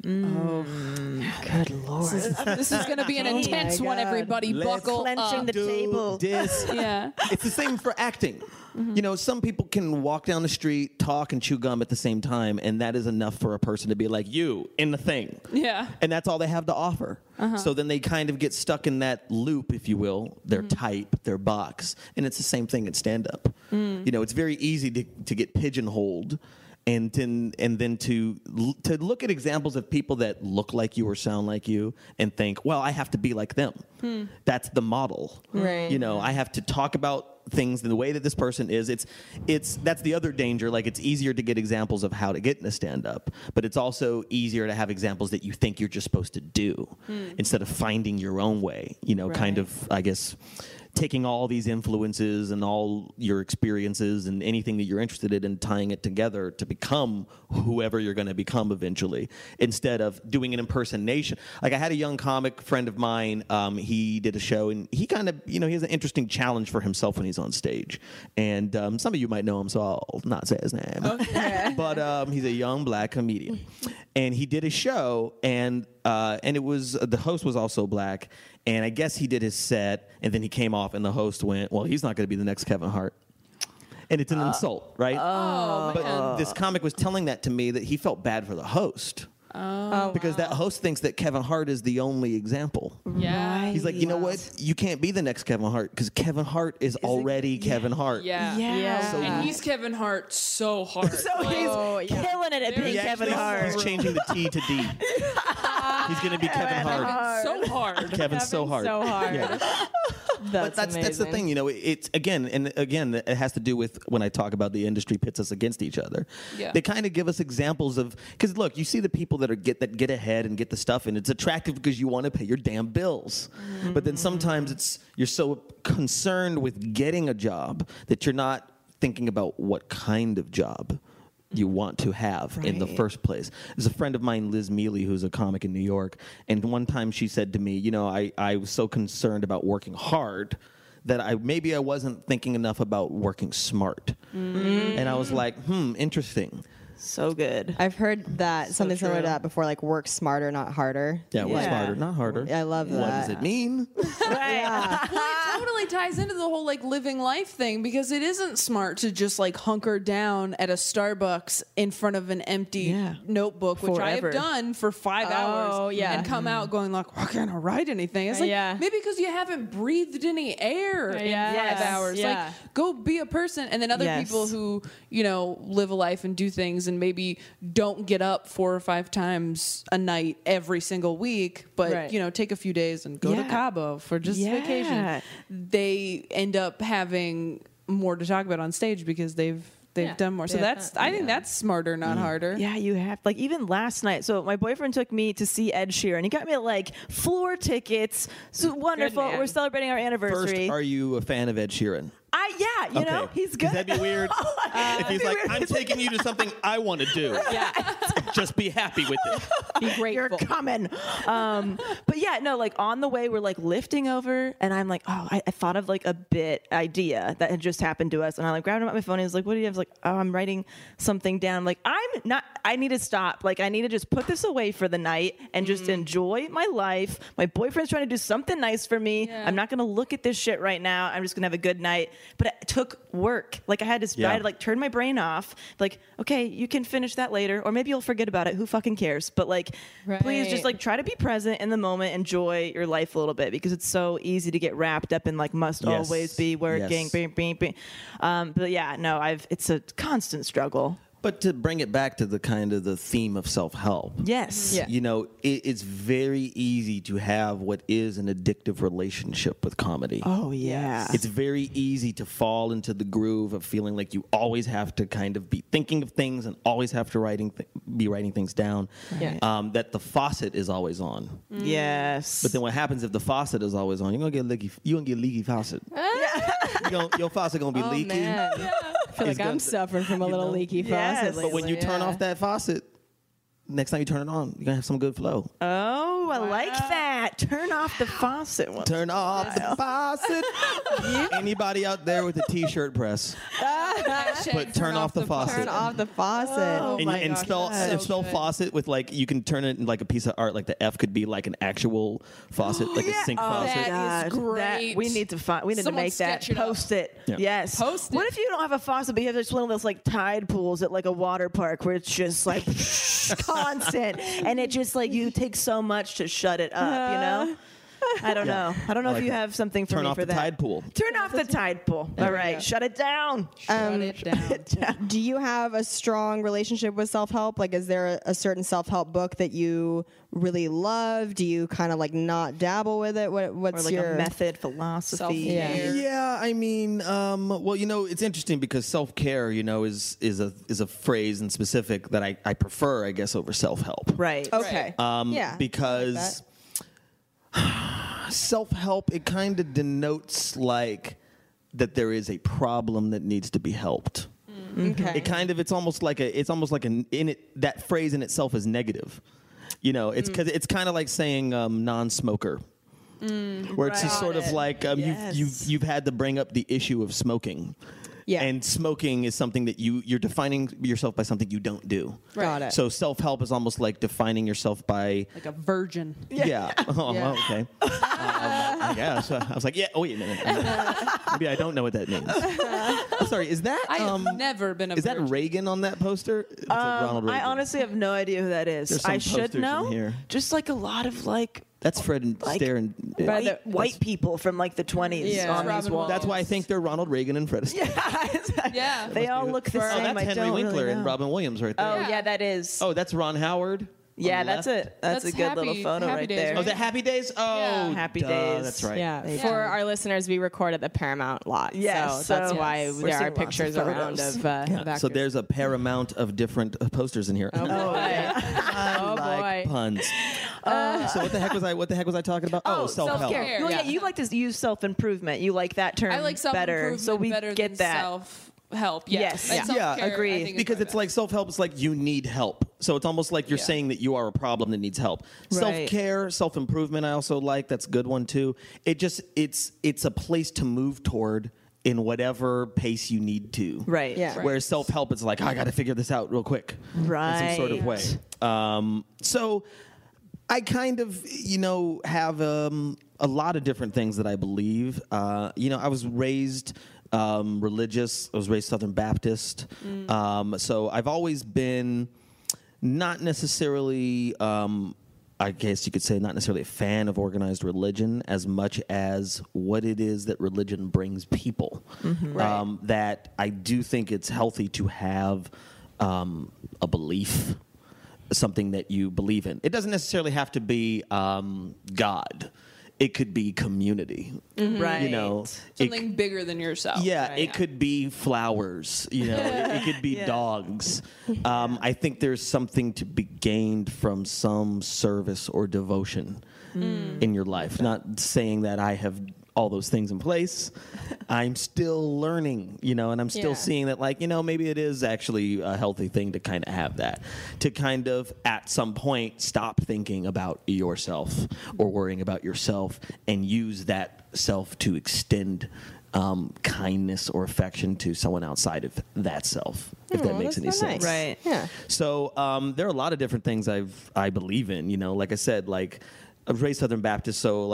Good Lord. This is going to be an intense one, everybody. Buckle Clenching up. the table. Yeah. It's the same for acting. You know, some people can walk down the street, talk, and chew gum at the same time, and that is enough for a person to be like, you, in the thing. Yeah. And that's all they have to offer. So then they kind of get stuck in that loop, if you will, their type, their box. And it's the same thing in stand-up. You know, it's very easy to get pigeonholed. And then to look at examples of people that look like you or sound like you and think, well, I have to be like them. That's the model. Right. You know, I have to talk about things in the way that this person is. That's the other danger. Like, it's easier to get examples of how to get in a stand-up, but it's also easier to have examples that you think you're just supposed to do instead of finding your own way. You know, kind of, I guess, taking all these influences and all your experiences and anything that you're interested in and tying it together to become whoever you're going to become eventually, instead of doing an impersonation. Like, I had a young comic friend of mine, he did a show, and he kind of, you know, he has an interesting challenge for himself when he's on stage. And some of you might know him, so I'll not say his name. Okay. But he's a young black comedian. And he did a show, and it was, the host was also black. And I guess he did his set, and then he came off, and the host went, well, he's not going to be the next Kevin Hart. And it's an insult, right? But this comic was telling that to me, that he felt bad for the host. Because that host thinks that Kevin Hart is the only example. Yeah. He's like, you know what? You can't be the next Kevin Hart, because Kevin Hart is already Kevin Hart. Yeah. So And he's Kevin Hart so hard. So he's killing it at being Kevin Hart. He's changing the T to D. He's going to be Kevin Hart. So hard. Kevin's so hard. So hard. Yeah. But that's the thing, you know. It's again, it has to do with when I talk about the industry pits us against each other. Yeah. They kind of give us examples of, because look, you see the people that get ahead and get the stuff, and it's attractive because you want to pay your damn bills. But then sometimes you're so concerned with getting a job that you're not thinking about what kind of job you want to have in the first place. There's a friend of mine, Liz Mealy, who's a comic in New York, and one time she said to me, you know, I was so concerned about working hard that I wasn't thinking enough about working smart. And I was like, interesting. So good. I've heard that something similar to that before, like work smarter, not harder. Yeah, work smarter, not harder. I love that. What does it mean? Well, it totally ties into the whole like living life thing, because it isn't smart to just like hunker down at a Starbucks in front of an empty notebook, which I have done for 5 hours, and come out going like, why can't I write anything? It's like, maybe because you haven't breathed any air in 5 hours. Like, go be a person. And then other people who, you know, live a life and do things and maybe don't get up 4 or 5 times a night every single week, but you know, take a few days and go to Cabo for just vacation. They end up having more to talk about on stage because they've done more. So I think that's smarter, not harder. Yeah, you have. Like, even last night, so my boyfriend took me to see Ed Sheeran. He got me like floor tickets. So wonderful. We're celebrating our anniversary. First, are you a fan of Ed Sheeran? You know, he's good. That'd be weird if he's like, I'm taking you to something I want to do. Just be happy with it. Be grateful. You're coming. But yeah, no, like on the way, we're like lifting over, and I'm like, I thought of like a bit idea that had just happened to us, and I like grabbed him at my phone. And he was like, "What do you have?" I was like, "Oh, I'm writing something down." I'm like, I need to stop. Like, I need to just put this away for the night and just enjoy my life. My boyfriend's trying to do something nice for me. I'm not gonna look at this shit right now. I'm just gonna have a good night. But it took work. Like, I had to like turn my brain off. Like, okay, you can finish that later, or maybe you'll forget about it. Who fucking cares? But like, please just like try to be present in the moment. Enjoy your life a little bit, because it's so easy to get wrapped up in like must always be working. But yeah, no, it's a constant struggle. But to bring it back to the kind of the theme of self-help. Yes. Yeah. You know, it's very easy to have what is an addictive relationship with comedy. Oh, yeah. It's very easy to fall into the groove of feeling like you always have to kind of be thinking of things and always have to be writing things down. That the faucet is always on. Yes. But then what happens if the faucet is always on? You're gonna get leaky faucet. Your faucet gonna be leaky. Man. I feel like I'm suffering from a little leaky faucet. But when you turn off that faucet, next time you turn it on, you're gonna have some good flow. Oh, I like that. Turn off the faucet. Turn off the faucet. Anybody out there with a t-shirt press? But turn off the faucet. Turn off the faucet. Oh And, my and gosh, spell that's so spell good. faucet with like you can turn it in like a piece of art. Like the F could be like an actual faucet, like a sink faucet. that is great. We need to find. We need Someone to make that. sketch it up. Post it. Yeah. Yes. Post it. What if you don't have a faucet, but you have just one of those like tide pools at like a water park where it's just like constant, and it just like you take so much to shut it up. You know. I don't know. I don't know I like if you that. have something for Turn me off for the that. tide pool. Turn off the tide pool. All right. Shut it down. Shut it down. Do you have a strong relationship with self-help? Like, is there a certain self-help book that you really love? Do you kind of like not dabble with it? Or What's like your a method, philosophy. Self-care. Yeah, I mean, well, it's interesting because self-care, is a phrase in specific that I prefer, I guess, over self-help. Right. Okay. Yeah. Because self-help, it kind of denotes like that there is a problem that needs to be helped. Okay. It's almost like that phrase in itself is negative. It's because it's kind of like saying non-smoker. Where it's just sort of like Yes. you've had to bring up the issue of smoking. Yeah. And smoking is something that you're defining yourself by something you don't do. Got it. So self-help is almost like defining yourself by Like a virgin. yeah. Oh, Yeah. okay. I guess. I was like, yeah. Oh, wait a minute. Maybe I don't know what that means. I'm sorry. Is that I have never been a is that virgin. Reagan on that poster? It's like Ronald Reagan. I honestly have no idea who that is. There's some I should posters in know. here. Just like a lot of like That's Fred and like, Astaire and white people from like the 20s Yeah. on these Robin walls. That's why I think they're Ronald Reagan and Fred Astaire. Yeah. They all look the Oh, same. that's I Henry don't Winkler really know. and Robin Williams right there. Oh Yeah. yeah, that is. Oh, that's Ron Howard. yeah, on the that's left. it. That's a That's good little Happy- photo Happy right Days, there. Oh, is that Happy Days? Oh, Yeah. Happy duh, Days. That's right. Yeah. For our listeners, we record at the Paramount lot. Yes, So that's so why we're there are seeing lots of pictures around photos. of Yeah, actors. so there's a paramount of different posters in here. Oh, boy. I like boy. puns. So what the heck was I talking about? Oh, self-help. self-care. Well, yeah, Yeah. you like to use self-improvement. You like that term I like better. self-improvement So we better get than that. self-help. Yes. And Yeah. self-care, Agreed. I think, is Because probably it's like self-help is like you need help. So it's almost like you're Yeah. saying that you are a problem that needs help. Right. Self-care, self-improvement I also like. That's a good one too. It's a place to move toward in whatever pace you need to. Right. Yeah. Right. Whereas self-help is like, I got to figure this out real quick. Right. In some sort of way. So I kind of, have a lot of different things that I believe. I was raised religious. I was raised Southern Baptist. So I've always been not necessarily, I guess you could say, not necessarily a fan of organized religion as much as what it is that religion brings people. That I do think it's healthy to have a belief, something that you believe in. It doesn't necessarily have to be God. It could be community. Right. something bigger than yourself. Yeah, right? it could be flowers. It could be dogs. I think there's something to be gained from some service or devotion in your life. Not saying that I have all those things in place. I'm still learning, and I'm still Yeah. seeing that, maybe it is actually a healthy thing to kind of have that. To kind of, at some point, stop thinking about yourself or worrying about yourself and use that self to extend kindness or affection to someone outside of that self, if that makes any that's so sense. nice. Right. Yeah. So there are a lot of different things I believe in. Like I said, I was raised Southern Baptist, so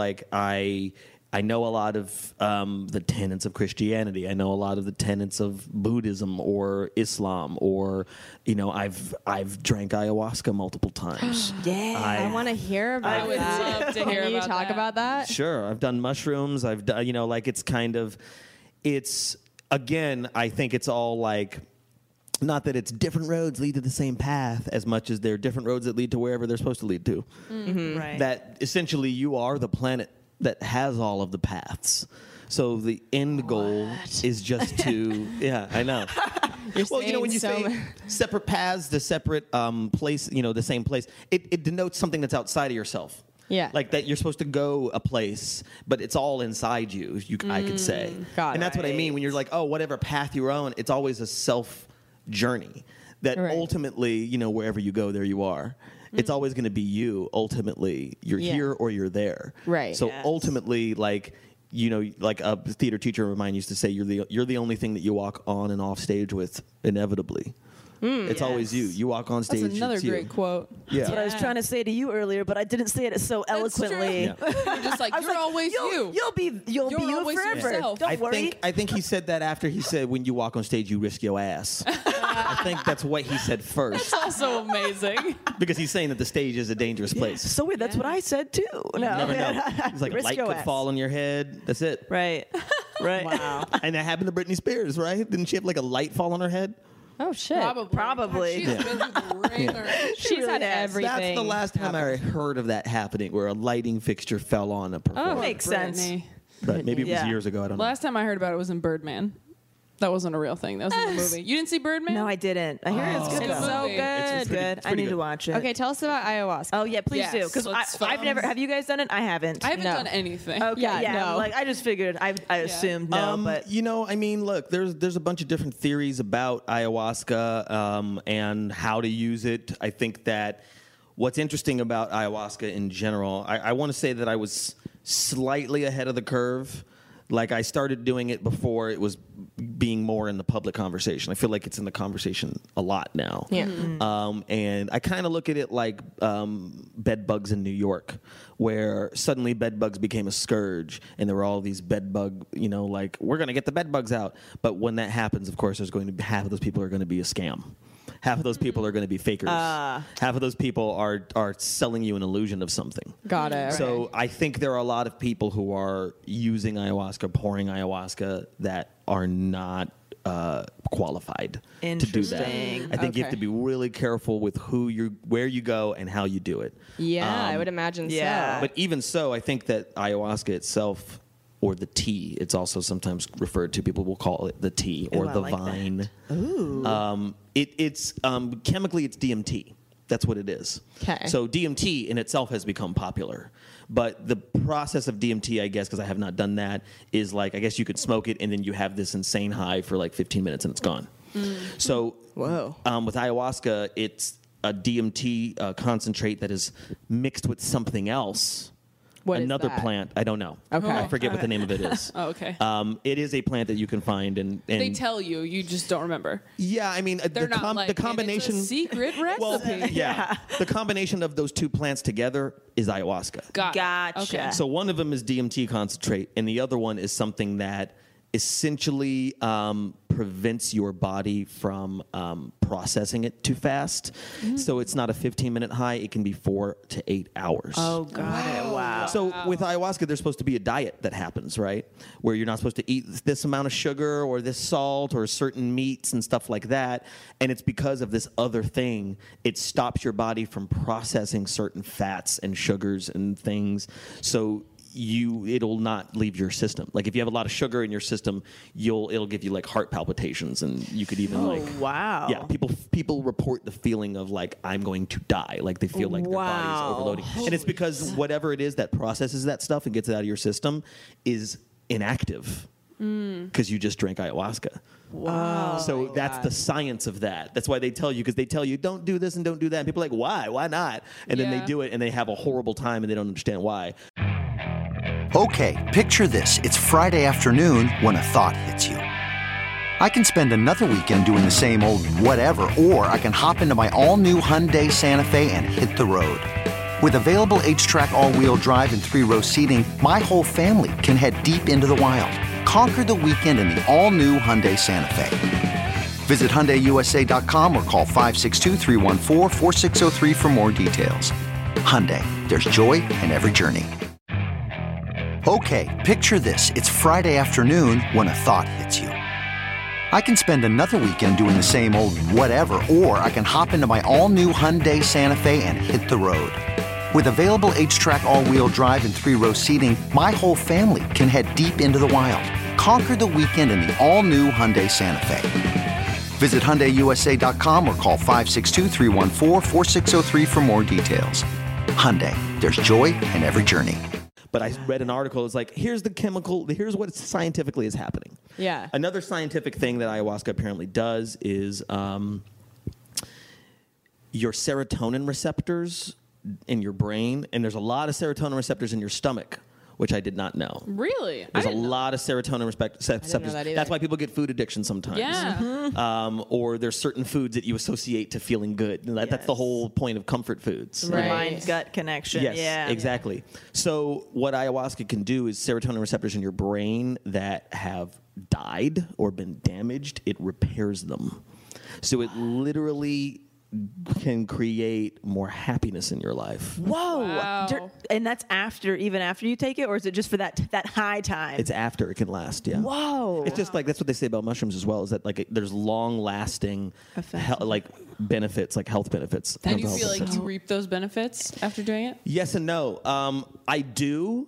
I know a lot of the tenets of Christianity. I know a lot of the tenets of Buddhism or Islam, or I've drank ayahuasca multiple times. Yeah. I want to hear about I would that. love to hear Can you about talk that. about that? Sure, I've done mushrooms. I've done, it's again, I think it's all like, not that it's different roads lead to the same path as much as they're different roads that lead to wherever they're supposed to lead to. Right. That essentially you are the planet that has all of the paths. So the end goal is just to, yeah, I know. Well, saying when you so say much. separate paths to separate place, the same place, it denotes something that's outside of yourself. Yeah. Like that you're supposed to go a place, but it's all inside you, I could say. got And it. that's what I mean when you're like, oh, whatever path you're on, it's always a self journey that Right. ultimately, wherever you go, there you are. It's always going to be you. Ultimately, you're Yeah. here or you're there. Right. So Yes. ultimately, you know, like a theater teacher of mine used to say, you're the only thing that you walk on and off stage with inevitably. It's always you. You walk on stage. That's another it's you. great quote. Yeah. That's what I was trying to say to you earlier, but I didn't say it so eloquently. You're just like, I was you're like, always you. You'll be you always forever. yourself. Don't worry. I think he said that after he said, when you walk on stage, you risk your ass. I think that's what he said first. It's also amazing. Because he's saying that the stage is a dangerous place. So weird. That's what I said too. No. You never know. It's like Risk light your could ass. fall on your head. That's it. Right. Right. Wow. And that happened to Britney Spears, right? Didn't she have like a light fall on her head? Oh shit. Probably. She's been through the ringer. She's really had has. everything. That's the last time I heard of that happening, where a lighting fixture fell on a performer. Oh, makes sense. Brittany. But maybe it was Yeah. years ago. I don't know. Last time I heard about it was in Birdman. That wasn't a real thing. That was in the movie. You didn't see Birdman? No, I didn't. I hear it's good. It's though. so good. It's pretty- good. it's I pretty need to good. watch it. Okay, tell us about ayahuasca. Oh yeah, please Yes, do. Because let's I've never. Have you guys done it? I haven't. I haven't No. done anything. Okay. Yeah, Yeah. no. Like I just figured. I assumed no, but you know, I mean, look, there's a bunch of different theories about ayahuasca and how to use it. I think that what's interesting about ayahuasca in general, I want to say that I was slightly ahead of the curve. Like I started doing it before it was being more in the public conversation. I feel like it's in the conversation a lot now. Yeah. And I kind of look at it like bed bugs in New York, where suddenly bed bugs became a scourge, and there were all these bed bug, you know, like we're going to get the bed bugs out. But when that happens, of course, there's going to be half of those people are going to be a scam. Half of those people are going to be fakers. Half of those people are selling you an illusion of something. Got it. So I think there are a lot of people who are using ayahuasca, pouring ayahuasca, that are not qualified to do that. Interesting. I think you have Okay. to be really careful with where you go and how you do it. Yeah, I would imagine yeah. so. But even so, I think that ayahuasca itself, or the tea, it's also sometimes referred to. People will call it the tea or Ooh, I the like that. vine. Ooh. It's chemically it's DMT. That's what it is. 'Kay. So DMT in itself has become popular, but the process of DMT, I guess, because I have not done that, is like I guess you could smoke it and then you have this insane high for like 15 minutes and it's gone. So Whoa. with ayahuasca, it's a DMT concentrate that is mixed with something else. What is Another that? plant. I don't know. Okay. I forget what the name of it is. Oh, okay. It is a plant that you can find and They tell you, you just don't remember. yeah, I mean They're not like, the combination. "And it's a secret recipe. Well, yeah, the combination of those two plants together is ayahuasca. Got it. Gotcha. Okay. So one of them is DMT concentrate, and the other one is something that essentially prevents your body from processing it too fast. So it's not a 15-minute high; it can be 4 to 8 hours. Oh, got it. Wow. So with ayahuasca, there's supposed to be a diet that happens, right? Where you're not supposed to eat this amount of sugar or this salt or certain meats and stuff like that. And it's because of this other thing. It stops your body from processing certain fats and sugars and things. So it'll not leave your system. Like if you have a lot of sugar in your system, it'll give you like heart palpitations, and you could even wow. yeah, people report the feeling of like I'm going to die, like they feel like their body's overloading, and it's because whatever it is that processes that stuff and gets it out of your system is inactive because you just drank ayahuasca. Wow. So that's the science of that. That's why they tell you, because they tell you don't do this and don't do that, and people are like, why not? And then they Yeah. do it and they have a horrible time and they don't understand why. Okay, picture this. It's Friday afternoon when a thought hits you. I can spend another weekend doing the same old whatever, or I can hop into my all-new Hyundai Santa Fe and hit the road. With available H-Track all-wheel drive and 3-row seating, my whole family can head deep into the wild. Conquer the weekend in the all-new Hyundai Santa Fe. Visit HyundaiUSA.com or call 562-314-4603 for more details. Hyundai, there's joy in every journey. Okay, picture this. It's Friday afternoon when a thought hits you. I can spend another weekend doing the same old whatever, or I can hop into my all-new Hyundai Santa Fe and hit the road. With available H-Track all-wheel drive and 3-row seating, my whole family can head deep into the wild. Conquer the weekend in the all-new Hyundai Santa Fe. Visit HyundaiUSA.com or call 562-314-4603 for more details. Hyundai, there's joy in every journey. But I read an article. It's like, here's what scientifically is happening. Yeah. Another scientific thing that ayahuasca apparently does is your serotonin receptors in your brain, and there's a lot of serotonin receptors in your stomach, which I did not know. Really? There's a lot of serotonin receptors. that either. That's why people get food addiction sometimes. Yeah. Or there's certain foods that you associate to feeling good. That's the whole point of comfort foods. Right. Mind-gut connection. Yes, Yeah. exactly. So what ayahuasca can do is serotonin receptors in your brain that have died or been damaged, it repairs them. So it literally can create more happiness in your life. Whoa. Wow. And that's even after you take it, or is it just for that high time? It's after it can last, yeah. Whoa. It's just like that's what they say about mushrooms as well. Is that like there's long-lasting like benefits, like health benefits. And you mental feel health like benefits. you reap those benefits after doing it? Yes and no. I do,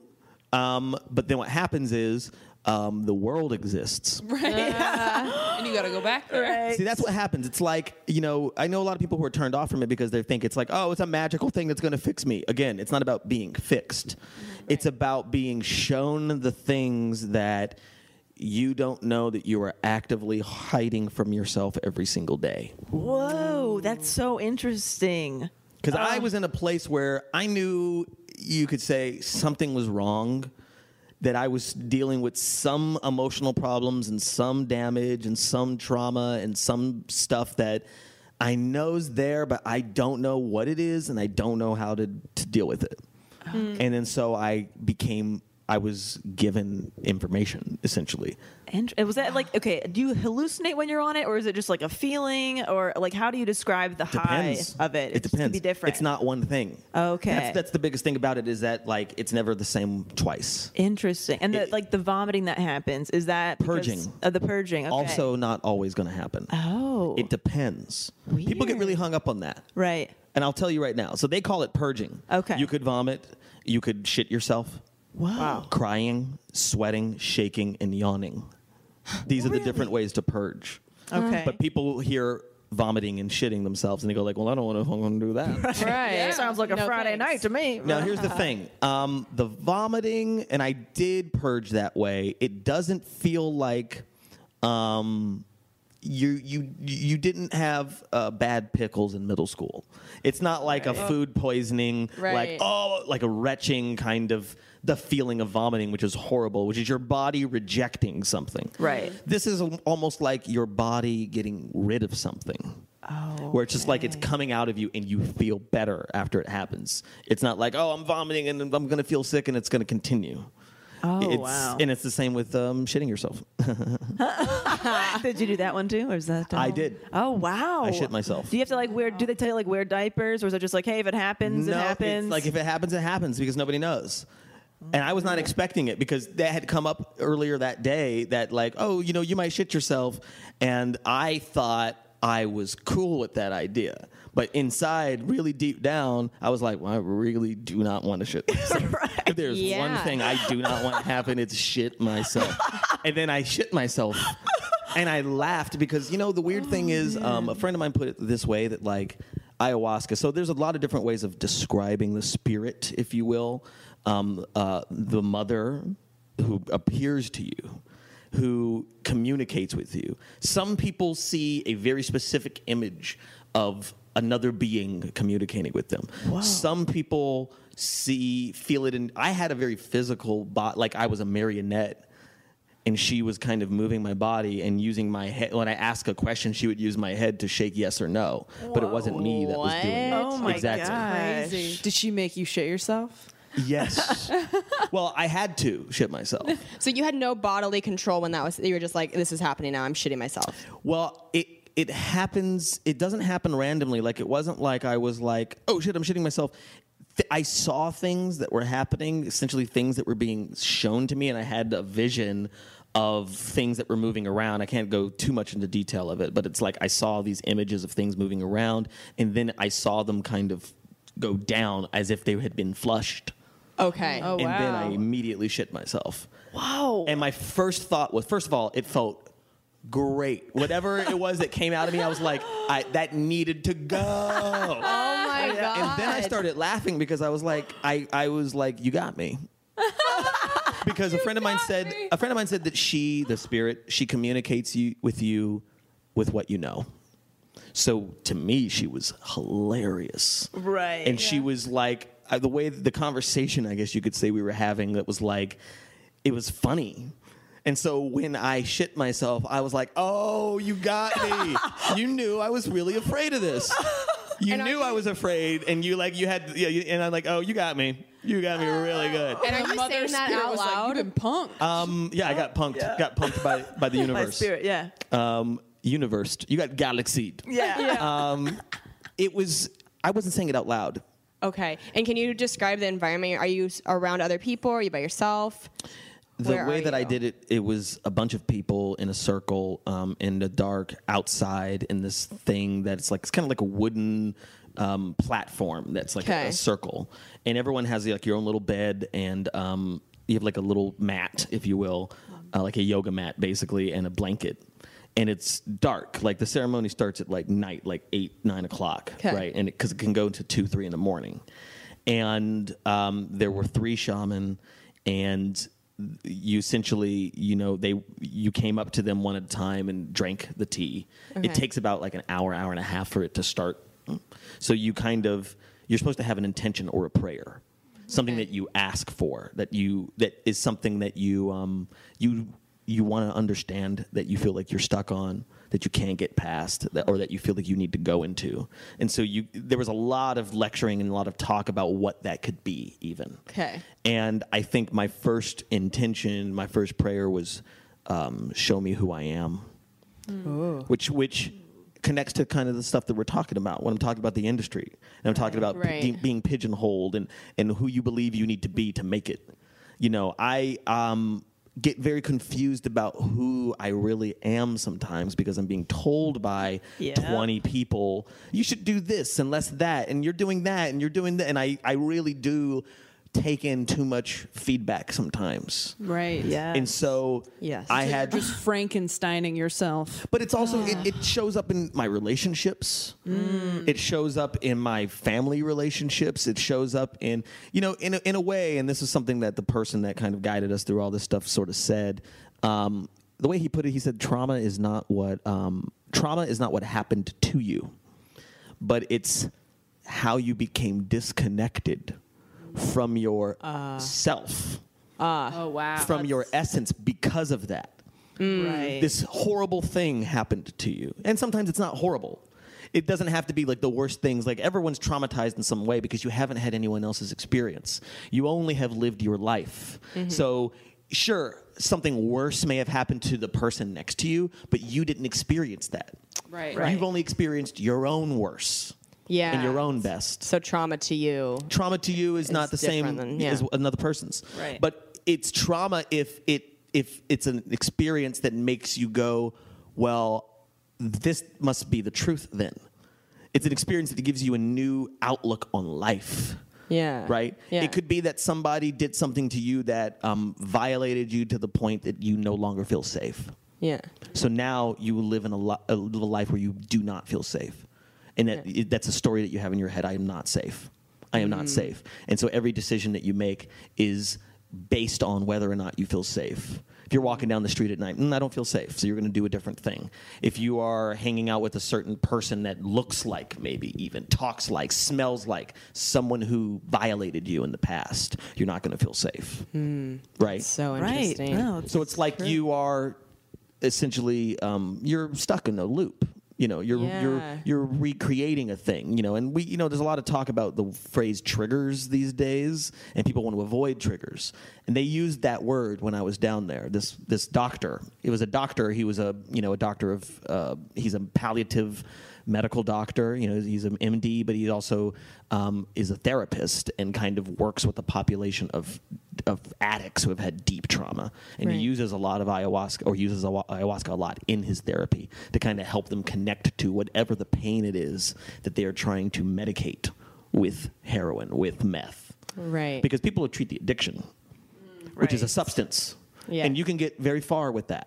but then what happens is the world exists. Right. And you got to go back there. Right. See, that's what happens. It's like, I know a lot of people who are turned off from it because they think it's like, oh, it's a magical thing that's going to fix me. Again, it's not about being fixed. It's about being shown the things that you don't know that you are actively hiding from yourself every single day. Whoa, that's so interesting. Because I was in a place where I knew you could say something was wrong, that I was dealing with some emotional problems and some damage and some trauma and some stuff that I know's there, but I don't know what it is and I don't know how to deal with it. And then so I was given information, essentially. And was that like, okay, do you hallucinate when you're on it, or is it just like a feeling, or like how do you describe the Depends. high of it? It depends. Can be different. It's not one thing. Okay. That's the biggest thing about it is that like it's never the same twice. Interesting. And the vomiting that happens, is that because Purging. of the purging? Okay. Also not always going to happen. Oh. It depends. People get really hung up on that. Right. And I'll tell you right now. So they call it purging. Okay. You could vomit. You could shit yourself. Wow. Crying, sweating, shaking, and yawning. These are the different ways to purge. Okay. But people hear vomiting and shitting themselves, and they go like, well, I don't know if I'm going to do that. Right. Sounds like a No Friday thanks. night to me. Now, here's the thing. The vomiting, and I did purge that way, it doesn't feel like you didn't have bad pickles in middle school. It's not like a food poisoning, Right. like a retching kind of the feeling of vomiting, which is horrible, which is your body rejecting something. Right. This is almost like your body getting rid of something. Where it's just like it's coming out of you and you feel better after it happens. It's not like, oh, I'm vomiting and I'm going to feel sick and it's going to continue. Wow. And it's the same with shitting yourself. Did you do that one too, or is that? I did. Oh wow! I shit myself. Do you have to like wear? Do they tell you like wear diapers, or is it just like, hey, if it happens, it happens? It's like if it happens, it happens because nobody knows. And I was not expecting it because that had come up earlier that day that like, oh, you might shit yourself. And I thought I was cool with that idea. But inside, really deep down, I was like, well, I really do not want to shit myself. If there's one thing I do not want to happen, it's shit myself. And then I shit myself. And I laughed because, the weird thing is, a friend of mine put it this way that like ayahuasca, so there's a lot of different ways of describing the spirit, if you will. The mother who appears to you, who communicates with you. Some people see a very specific image of another being communicating with them. Wow. Some people feel it in. I had a very physical body, like I was a marionette. And she was kind of moving my body and using my head. When I ask a question, she would use my head to shake yes or no. Whoa. But it wasn't me that was doing it. Oh my exactly. gosh. Crazy. Did she make you shit yourself? Yes. Well, I had to shit myself. So you had no bodily control when you were just like, this is happening now, I'm shitting myself. Well, it happens. It doesn't happen randomly. Like, it wasn't like I was like, oh shit, I'm shitting myself. I saw things that were happening, essentially things that were being shown to me, and I had a vision of things that were moving around. I can't go too much into detail of it, but it's like I saw these images of things moving around, and then I saw them kind of go down as if they had been flushed. Okay. Oh, And wow. then I immediately shit myself. Wow. And my first thought was, first of all, it felt great. Whatever it was that came out of me, I was like, that needed to go. Oh my God. And then I started laughing because I was like, I was like, you got me. Because a friend of mine said that the spirit, she communicates with you with what you know. So to me, she was hilarious. Right. And she was like, the way the conversation, I guess you could say, we were having, that was like, it was funny. And so when I shit myself, I was like, oh, you got me. You knew I was really afraid of this. You knew I was afraid, and you had, and I'm like, oh, you got me. You got me really good. And are you saying that out loud? You've been punked. Yeah, I got punked. Yeah. Got punked by the universe. My spirit, yeah. Universed. You got galaxied. Yeah. It was. I wasn't saying it out loud. Okay. And can you describe the environment? Are you around other people? Are you by yourself? The way that I did it, it was a bunch of people in a circle in the dark outside in this thing that's like, it's kind of like a wooden platform that's like a circle. And everyone has like your own little bed, and you have like a little mat, if you will, like a yoga mat basically, and a blanket. And it's dark. Like the ceremony starts at like night, like 8, 9 o'clock, right? And because it can go into 2, 3 in the morning. And there were 3 shaman, and you essentially, you came up to them one at a time and drank the tea. Okay. It takes about like an hour and a half for it to start. So you're supposed to have an intention or a prayer, something that you ask for, that is something that you want to understand, that you feel like you're stuck on, that you can't get past, or that you feel like you need to go into. And so there was a lot of lecturing and a lot of talk about what that could be even. Okay. And I think my first intention, my first prayer was, show me who I am. Which connects to kind of the stuff that we're talking about when I'm talking about the industry. And I'm talking about being pigeonholed and who you believe you need to be to make it. I get very confused about who I really am sometimes, because I'm being told by 20 people, you should do this and less that, and you're doing that and you're doing that. And I really do take in too much feedback sometimes. Right. Yeah. And so I had just Frankensteining yourself. But it's also it shows up in my relationships. It shows up in my family relationships. It shows up in in a way. And this is something that the person that kind of guided us through all this stuff sort of said. The way he put it, he said, trauma is not what happened to you, but it's how you became disconnected from your self. Oh, wow. From your essence because of that. Right. This horrible thing happened to you. And sometimes it's not horrible. It doesn't have to be like the worst things. Like everyone's traumatized in some way because you haven't had anyone else's experience. You only have lived your life. Mm-hmm. So sure, something worse may have happened to the person next to you, but you didn't experience that. Right. You've only experienced your own worse. Yeah. And your own best. So trauma to you is not the same as another person's. Right. But it's trauma if it's an experience that makes you go, well, this must be the truth then. It's an experience that gives you a new outlook on life. Yeah. Right? Yeah. It could be that somebody did something to you that violated you to the point that you no longer feel safe. Yeah. So now you live in a life where you do not feel safe. And that's a story that you have in your head. I am not safe. I am not safe. And so every decision that you make is based on whether or not you feel safe. If you're walking down the street at night, I don't feel safe, so you're going to do a different thing. If you are hanging out with a certain person that looks like, maybe even talks like, smells like someone who violated you in the past, you're not going to feel safe. Right? So interesting. Right. No, So it's like you are essentially, you're stuck in a loop. You're recreating a thing, and there's a lot of talk about the phrase triggers these days, and people want to avoid triggers. And they used that word when I was down there. This doctor, it was a doctor. He was a doctor of, he's a palliative medical doctor. He's an MD, but he also is a therapist and kind of works with a population of addicts who have had deep trauma. And he uses a lot of ayahuasca, or uses ayahuasca a lot in his therapy to kind of help them connect to whatever the pain it is that they are trying to medicate with heroin, with meth. Right. Because people treat the addiction, which is a substance. Yeah. And you can get very far with that.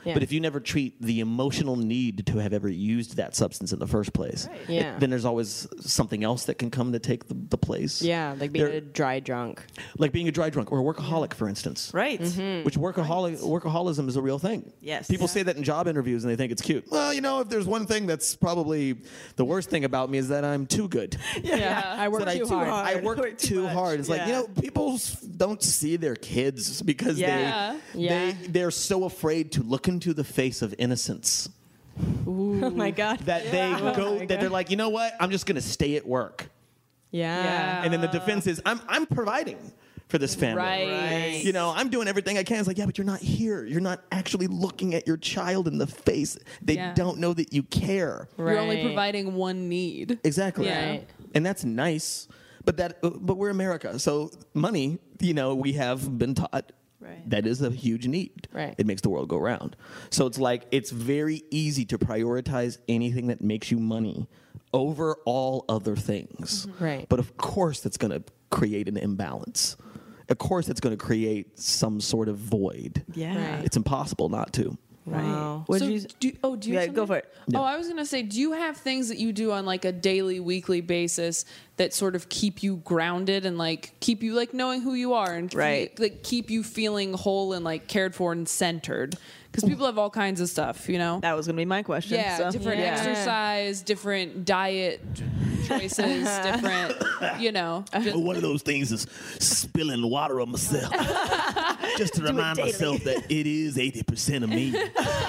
Yeah. But if you never treat the emotional need to have ever used that substance in the first place, Yeah. then there's always something else that can come to take the place. Yeah, like being There- a dry drunk. Like being a dry drunk or a workaholic, for instance. Right. Which workaholism is a real thing. Yes. People say that in job interviews and they think it's cute. Well, if there's one thing that's probably the worst thing about me is that I'm too good. Yeah, I work That too hard. I work too hard. It's like, people don't see their kids because Yeah. they're so afraid to look into the face of innocence Oh my God. that they're like, you know what? I'm just going to stay at work. Yeah. And then the defense is, I'm providing for this family. Right. I'm doing everything I can. It's like, yeah, but you're not here. You're not actually looking at your child in the face. They Yeah. don't know that you care. You're only Right. providing one need. Exactly. Yeah. Right. And that's nice. But we're America. So money, we have been taught Right. that is a huge need. Right. It makes the world go round. So it's like, it's very easy to prioritize anything that makes you money over all other things. Right. But of course that's going to create an imbalance. Of course it's going to create some sort of void. Yeah. Right. It's impossible not to. Wow. What So did you? do you Yeah, have go something? for it. Oh, I was gonna say, do you have things that you do on like a daily, weekly basis that sort of keep you grounded and like keep you like knowing who you are and Right. like keep you feeling whole and like cared for and centered? Because people have all kinds of stuff, That was gonna be my question. Yeah, so. different Yeah. exercise, different diet choices, different, just- One of those things is spilling water on myself. Just to remind myself that it is 80% of me.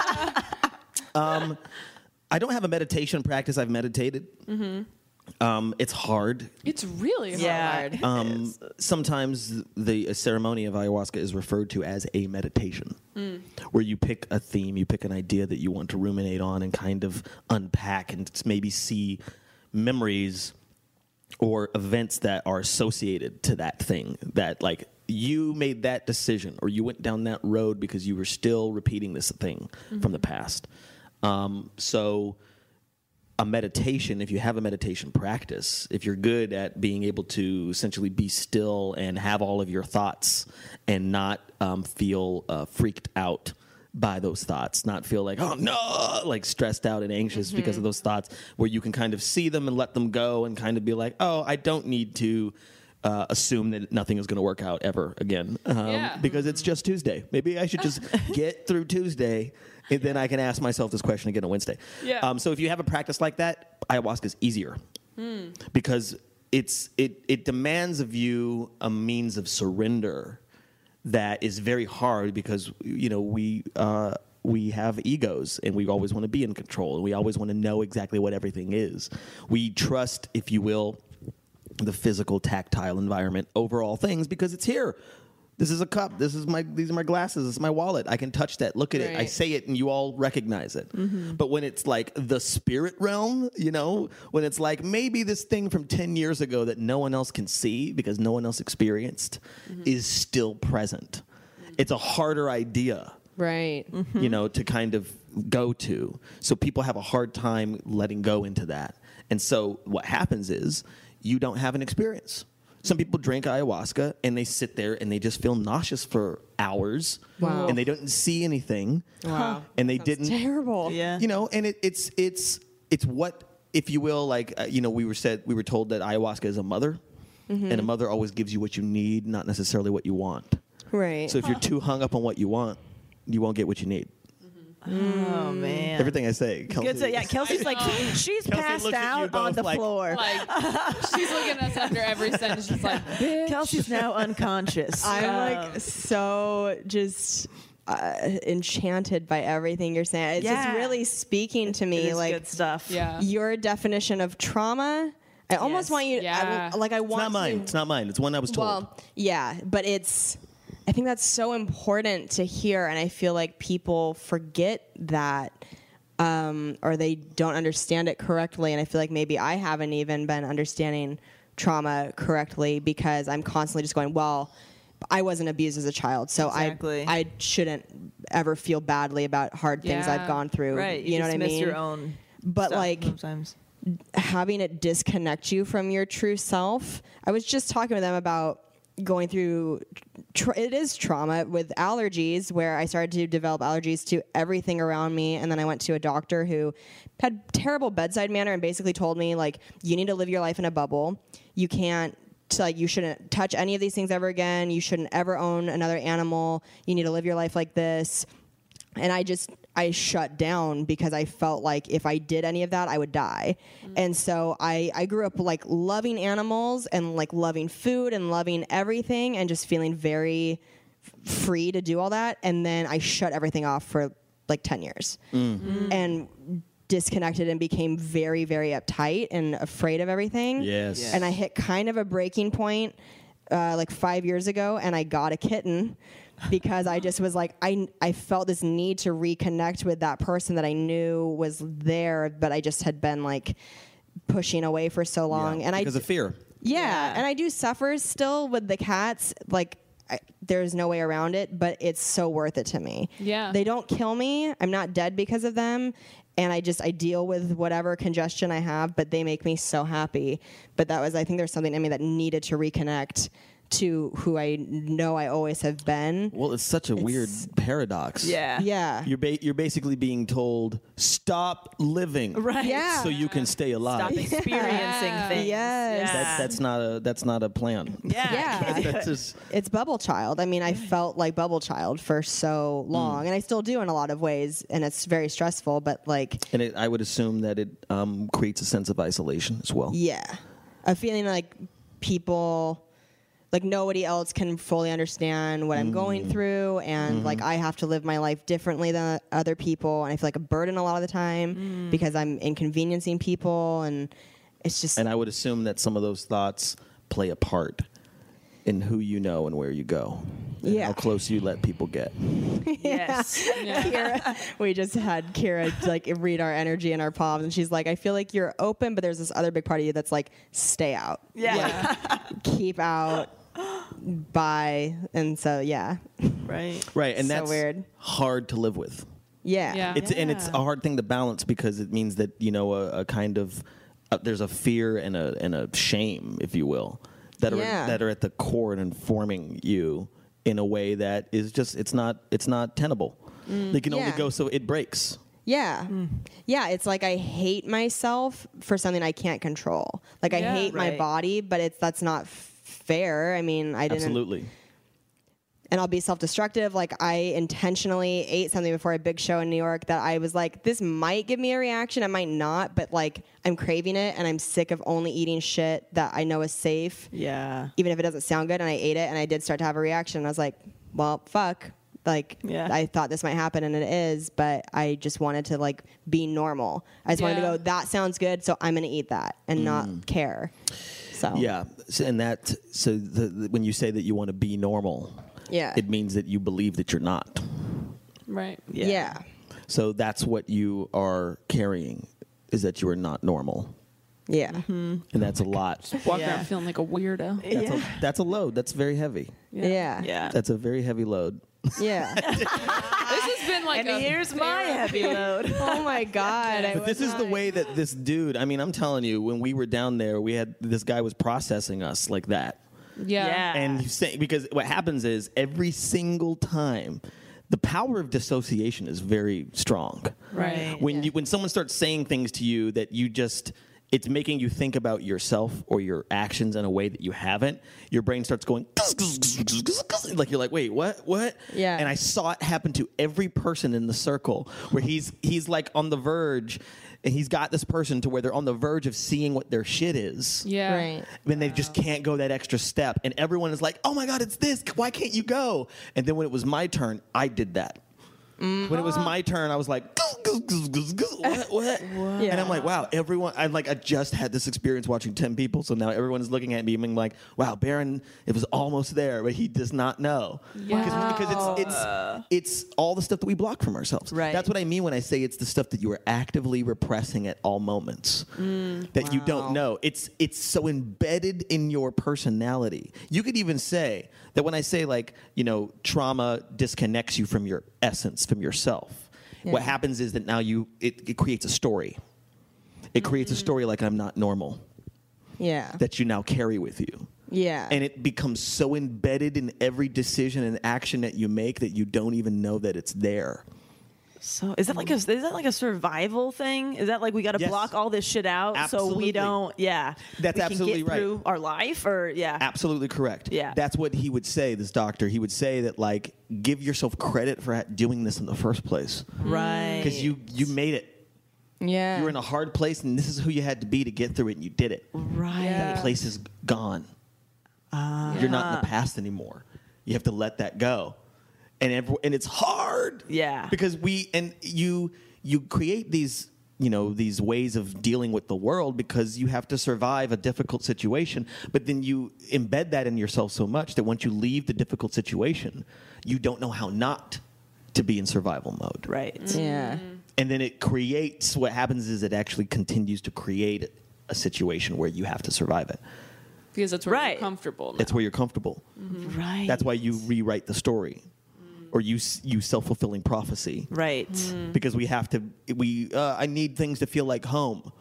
I don't have a meditation practice. I've meditated. It's hard. it's really Yeah. hard. Sometimes the ceremony of ayahuasca is referred to as a meditation, where you pick a theme, you pick an idea that you want to ruminate on and kind of unpack and maybe see memories or events that are associated to that thing, that like you made that decision or you went down that road because you were still repeating this thing from the past. So a meditation, if you have a meditation practice, if you're good at being able to essentially be still and have all of your thoughts and not feel freaked out by those thoughts, not feel like, oh no, like stressed out and anxious because of those thoughts, where you can kind of see them and let them go and kind of be like, oh, I don't need to assume that nothing is going to work out ever again because it's just Tuesday. Maybe I should just get through Tuesday and then I can ask myself this question again on Wednesday. Yeah. So if you have a practice like that, ayahuasca is easier because it demands of you a means of surrender that is very hard because we have egos and we always want to be in control and we always want to know exactly what everything is. We trust, if you will, the physical, tactile environment over all things because it's here. This is a cup. These are my glasses. This is my wallet. I can touch that. Look at it. I Right. say it, and you all recognize it. But when it's like the spirit realm, when it's like maybe this thing from 10 years ago that no one else can see because no one else experienced is still present. It's a harder idea, Right. to kind of go to. So people have a hard time letting go into that. And so what happens is you don't have an experience. Some people drink ayahuasca and they sit there and they just feel nauseous for hours. Wow. And they didn't see anything. Wow. And they Sounds didn't. terrible. Yeah. And it's what, if you will, like we were told that ayahuasca is a mother, and a mother always gives you what you need, not necessarily what you want. Right. So if you're too hung up on what you want, you won't get what you need. Oh man. Everything I say, Kelsey. Good. So yeah, Kelsey's like she's Kelsey passed looks at you out on both the like- floor. Like she's looking at us after every sentence. She's like, bitch. Kelsey's now unconscious. I'm like so just enchanted by everything you're saying. It's just Yeah. really speaking to it me, is like good stuff. Yeah. your definition of trauma. I almost Yes. want you. Yeah. I want It's not mine. to. It's not mine. It's one I was told. Well, yeah, but I think that's so important to hear, and I feel like people forget that, or they don't understand it correctly. And I feel like maybe I haven't even been understanding trauma correctly because I'm constantly just going, well, I wasn't abused as a child, so Exactly. I shouldn't ever feel badly about hard things Yeah. I've gone through. Right. You know what I dismiss mean? your own But stuff like sometimes. having it disconnect you from your true self. I was just talking with them about going through it is trauma with allergies, where I started to develop allergies to everything around me. And then I went to a doctor who had terrible bedside manner and basically told me, like, you need to live your life in a bubble. You can't, you shouldn't touch any of these things ever again. You shouldn't ever own another animal. You need to live your life like this. And I shut down because I felt like if I did any of that, I would die. And so I grew up like loving animals and like loving food and loving everything and just feeling very free to do all that. And then I shut everything off for like 10 years and disconnected and became very, very uptight and afraid of everything. Yes. And I hit kind of a breaking point like 5 years ago, and I got a kitten. Because I just was like, I felt this need to reconnect with that person that I knew was there, but I just had been like pushing away for so long. And because of fear. Yeah, and I do suffer still with the cats. Like, there's no way around it, but it's so worth it to me. Yeah. They don't kill me. I'm not dead because of them. And I deal with whatever congestion I have, but they make me so happy. But I think there's something in me that needed to reconnect to who I know I always have been. Well, it's such a weird paradox. Yeah. You're basically being told, stop living. Right. Yeah. So you can stay alive. Stop experiencing things. Yes. That's not a plan. Yeah. That's just, It's Bubble Child. I mean, I felt like Bubble Child for so long, and I still do in a lot of ways, and it's very stressful, but like... and I would assume that it creates a sense of isolation as well. Yeah. A feeling like people... like nobody else can fully understand what I'm going through, and like I have to live my life differently than other people, and I feel like a burden a lot of the time because I'm inconveniencing people, and it's just... And I would assume that some of those thoughts play a part in who you know and where you go. And how close you let people get. Yes. Kira, we just had Kira like read our energy in our palms, and she's like, I feel like you're open, but there's this other big part of you that's like, stay out. Yeah. Like, keep out. Bye. And so Right. And So that's weird. hard to live with. Yeah. And it's a hard thing to balance because it means that, you know, a kind of there's a fear and a shame, if you will, that are at the core and informing you in a way that is just it's not tenable. They can only go so it breaks. Yeah. Yeah, it's like I hate myself for something I can't control. Like I hate my body, but that's not fair. I mean, I didn't... Absolutely. And I'll be self-destructive. Like I intentionally ate something before a big show in New York that I was like, this might give me a reaction, it might not, but like I'm craving it and I'm sick of only eating shit that I know is safe. Yeah. Even if it doesn't sound good, and I ate it and I did start to have a reaction. I was like, well, fuck. Like I thought this might happen and it is, but I just wanted to like be normal. I just wanted to go, that sounds good, so I'm going to eat that and not care. So Yeah. So when you say that you want to be normal, it means that you believe that you're not. Right. Yeah. So that's what you are carrying, is that you are not normal. Yeah. And that's a lot. Walk around feeling like a weirdo. That's a load. That's very heavy. Yeah. That's a very heavy load. Yeah. This has been like And here's my heavy load. Oh my God. But this is the way that this dude, I mean, I'm telling you, when we were down there, this guy was processing us like that. Yeah. And he's saying, because what happens is every single time, the power of dissociation is very strong. Right. When someone starts saying things to you that you just, it's making you think about yourself or your actions in a way that you haven't, your brain starts going, like you're like, wait, what? Yeah. And I saw it happen to every person in the circle where he's like on the verge, and he's got this person to where they're on the verge of seeing what their shit is. Yeah. Right. Then they just can't go that extra step. And everyone is like, oh my God, it's this. Why can't you go? And then when it was my turn, I did that. When it was my turn, I was like, what? Yeah. And I'm like, wow, everyone, I just had this experience watching 10 people, so now everyone is looking at me and being like, wow, Baron, it was almost there, but he does not know. Because it's all the stuff that we block from ourselves. Right. That's what I mean when I say it's the stuff that you are actively repressing at all moments that you don't know. It's so embedded in your personality. You could even say that when I say, like, you know, trauma disconnects you from your essence, from yourself. Yeah. What happens is that now it creates a story. It creates a story like I'm not normal. Yeah. That you now carry with you. Yeah. And it becomes so embedded in every decision and action that you make that you don't even know that it's there. So is that like a survival thing? Is that like we got to Yes. block all this shit out so Absolutely. we don't? Yeah, That's we can absolutely get right. through our life, or Absolutely correct. Yeah. That's what he would say, this doctor. He would say that, like, give yourself credit for doing this in the first place. right? Because you made it. Yeah. You were in a hard place, and this is who you had to be to get through it, and you did it. right. Yeah. That place is gone. You're not in the past anymore. You have to let that go. And it's hard. Yeah. Because you create these, these ways of dealing with the world because you have to survive a difficult situation, but then you embed that in yourself so much that once you leave the difficult situation, you don't know how not to be in survival mode. Right. Yeah. And then it creates, what happens is it actually continues to create a situation where you have to survive it. Because that's where Right. you're comfortable. That's where you're comfortable. Right. That's why you rewrite the story, or you self-fulfilling prophecy. right. Because we have to. I need things to feel like home,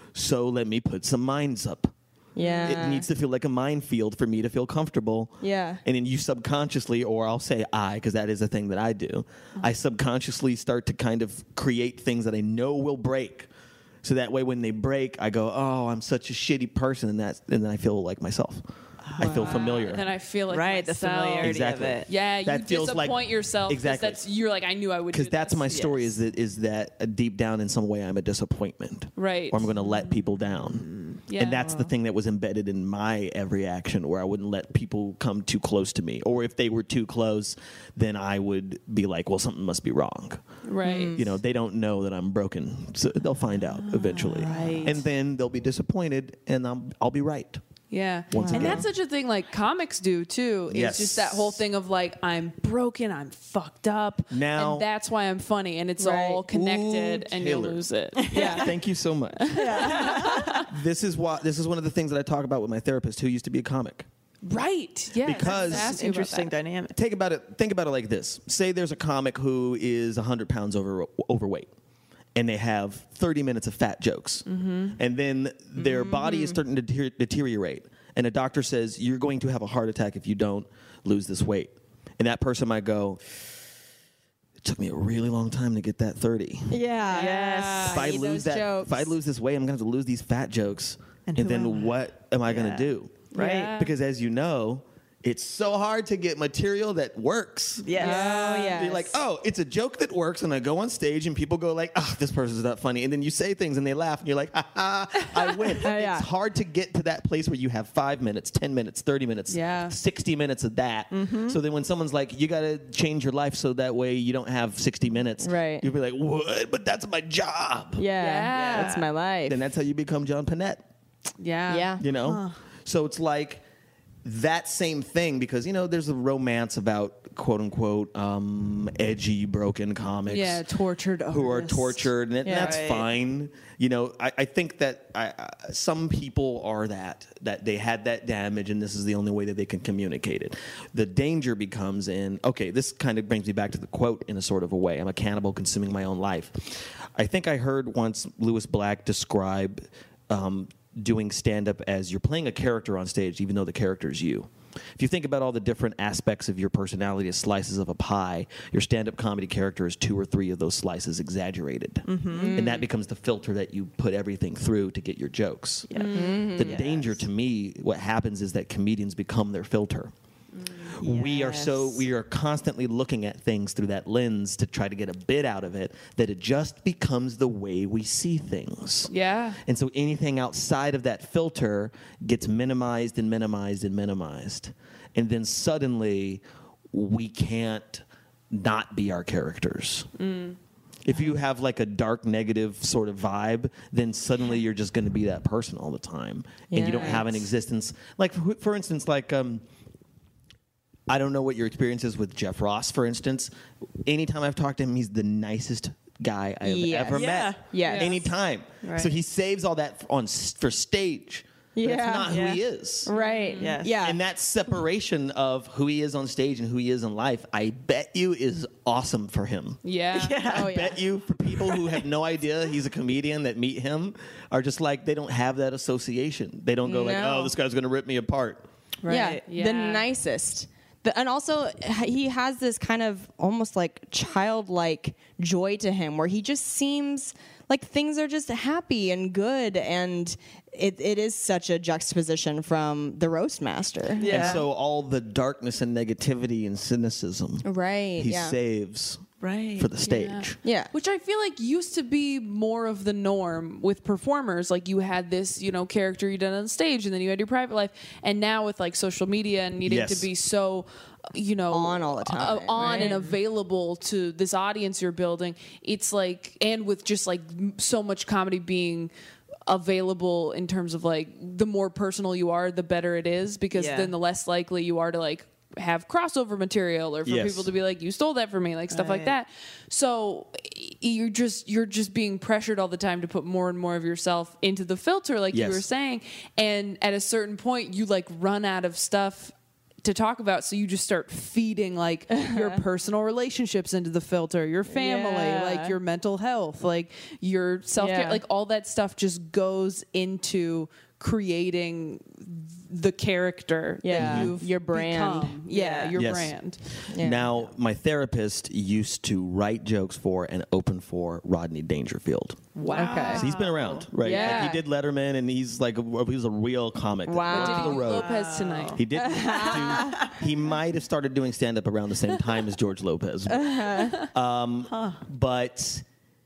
so let me put some mines up. Yeah. It needs to feel like a minefield for me to feel comfortable. Yeah. And then you subconsciously, or I'll say because that is a thing that I do, I subconsciously start to kind of create things that I know will break. So that way when they break, I go, oh, I'm such a shitty person, and then I feel like myself. I feel familiar. And then I feel like Right, the myself. familiarity Exactly. of it. Yeah, That you feels disappoint like- yourself. 'cause Exactly. You're like, I knew I would do Because that's this. my story Yes. is that deep down in some way I'm a disappointment. Right. Or I'm going to let people down. Yeah. And that's the thing that was embedded in my every action, where I wouldn't let people come too close to me. Or if they were too close, then I would be like, well, something must be wrong. Right. They don't know that I'm broken. So they'll find out eventually. Right. And then they'll be disappointed, and I'll be right. Yeah. Once And again. that's such a thing like comics do too. It's Yes. just that whole thing of like, I'm broken, I'm fucked up. Now- and that's why I'm funny. And it's Right. all connected Ooh, and you'll Taylor. lose it. Yeah. Thank you so much. This is one of the things that I talk about with my therapist, who used to be a comic. Right. Yeah. Because- Interesting dynamic. Think about it like this. Say there's a comic who is 100 pounds overweight, and they have 30 minutes of fat jokes. And then their body is starting to deteriorate. And a doctor says, you're going to have a heart attack if you don't lose this weight. And that person might go, it took me a really long time to get that 30. Yeah. Yes. If I need lose those jokes. if I lose this weight, I'm going to have to lose these fat jokes. And And who am then I? what am I going Yeah. to do? Right. Yeah. Because as you know, it's so hard to get material that works. Yes. Oh, yeah. You're like, oh, it's a joke that works, and I go on stage, and people go like, oh, this person's not funny. And then you say things, and they laugh, and you're like, ha ha, I win. Yeah. It's hard to get to that place where you have 5 minutes, 10 minutes, 30 minutes, Yeah. 60 minutes of that. So then when someone's like, you got to change your life so that way you don't have 60 minutes, Right. you'll be like, what? But that's my job. Yeah. Yeah. That's my life. Then that's how you become John Panette. Yeah. Yeah. You know? So it's like that same thing, because, there's a romance about quote unquote edgy, broken comics. Yeah. Tortured Who are artists. tortured, and Yeah. that's Right. fine. I think that some people are that they had that damage, and this is the only way that they can communicate it. The danger becomes this kind of brings me back to the quote in a sort of a way. I'm a cannibal consuming my own life. I think I heard once Lewis Black describe doing stand-up as you're playing a character on stage, even though the character is you. If you think about all the different aspects of your personality as slices of a pie, your stand-up comedy character is 2 or 3 of those slices exaggerated. And that becomes the filter that you put everything through to get your jokes. The danger to me, what happens is that comedians become their filter. We are constantly looking at things through that lens to try to get a bit out of it, that it just becomes the way we see things. Yeah. And so anything outside of that filter gets minimized and minimized and minimized. And then suddenly we can't not be our characters. If you have like a dark, negative sort of vibe, then suddenly you're just going to be that person all the time. And you don't have an existence. Like, for instance, like... I don't know what your experience is with Jeff Ross, for instance. Anytime I've talked to him, he's the nicest guy I have Yes. ever Yeah. met. Yes. Anytime. Right. So he saves all that for stage. But Yeah. that's not Yeah. who he is. Right. Yes. Yeah. And that separation of who he is on stage and who he is in life, I bet you is awesome for him. Yeah. Oh, I yeah. bet you for people who have no idea he's a comedian that meet him are just like, they don't have that association. They don't go like, No. oh, this guy's going to rip me apart. Right. Yeah, the nicest. And also, he has this kind of almost like childlike joy to him where he just seems like things are just happy and good. And it is such a juxtaposition from the Roast Master. Yeah. And so all the darkness and negativity and cynicism, Right. he yeah. saves Right. for the stage. Yeah. Which I feel like used to be more of the norm with performers. Like you had this, character you did on stage, and then you had your private life. And now with like social media and needing Yes. to be so, On all the time, on right? and available to this audience you're building, it's like, and with just like so much comedy being available in terms of like the more personal you are, the better it is, because Yeah. then the less likely you are to like have crossover material or for Yes. people to be like, you stole that from me, like stuff like that. So you're just being pressured all the time to put more and more of yourself into the filter, like Yes. you were saying. And at a certain point you like run out of stuff to talk about, so you just start feeding like your personal relationships into the filter, your family, Yeah. like your mental health, like your self-care, Yeah. like all that stuff just goes into creating the character Yeah. that you've Your brand. become. Yeah, your Yes. brand. Yeah. Now, my therapist used to write jokes for and open for Rodney Dangerfield. Wow. Okay. So he's been around, right? Yeah. Like he did Letterman, and he's like he was a real comic. Wow. Went Did to he the do road. Lopez tonight? He did. He might have started doing stand up around the same time as George Lopez. But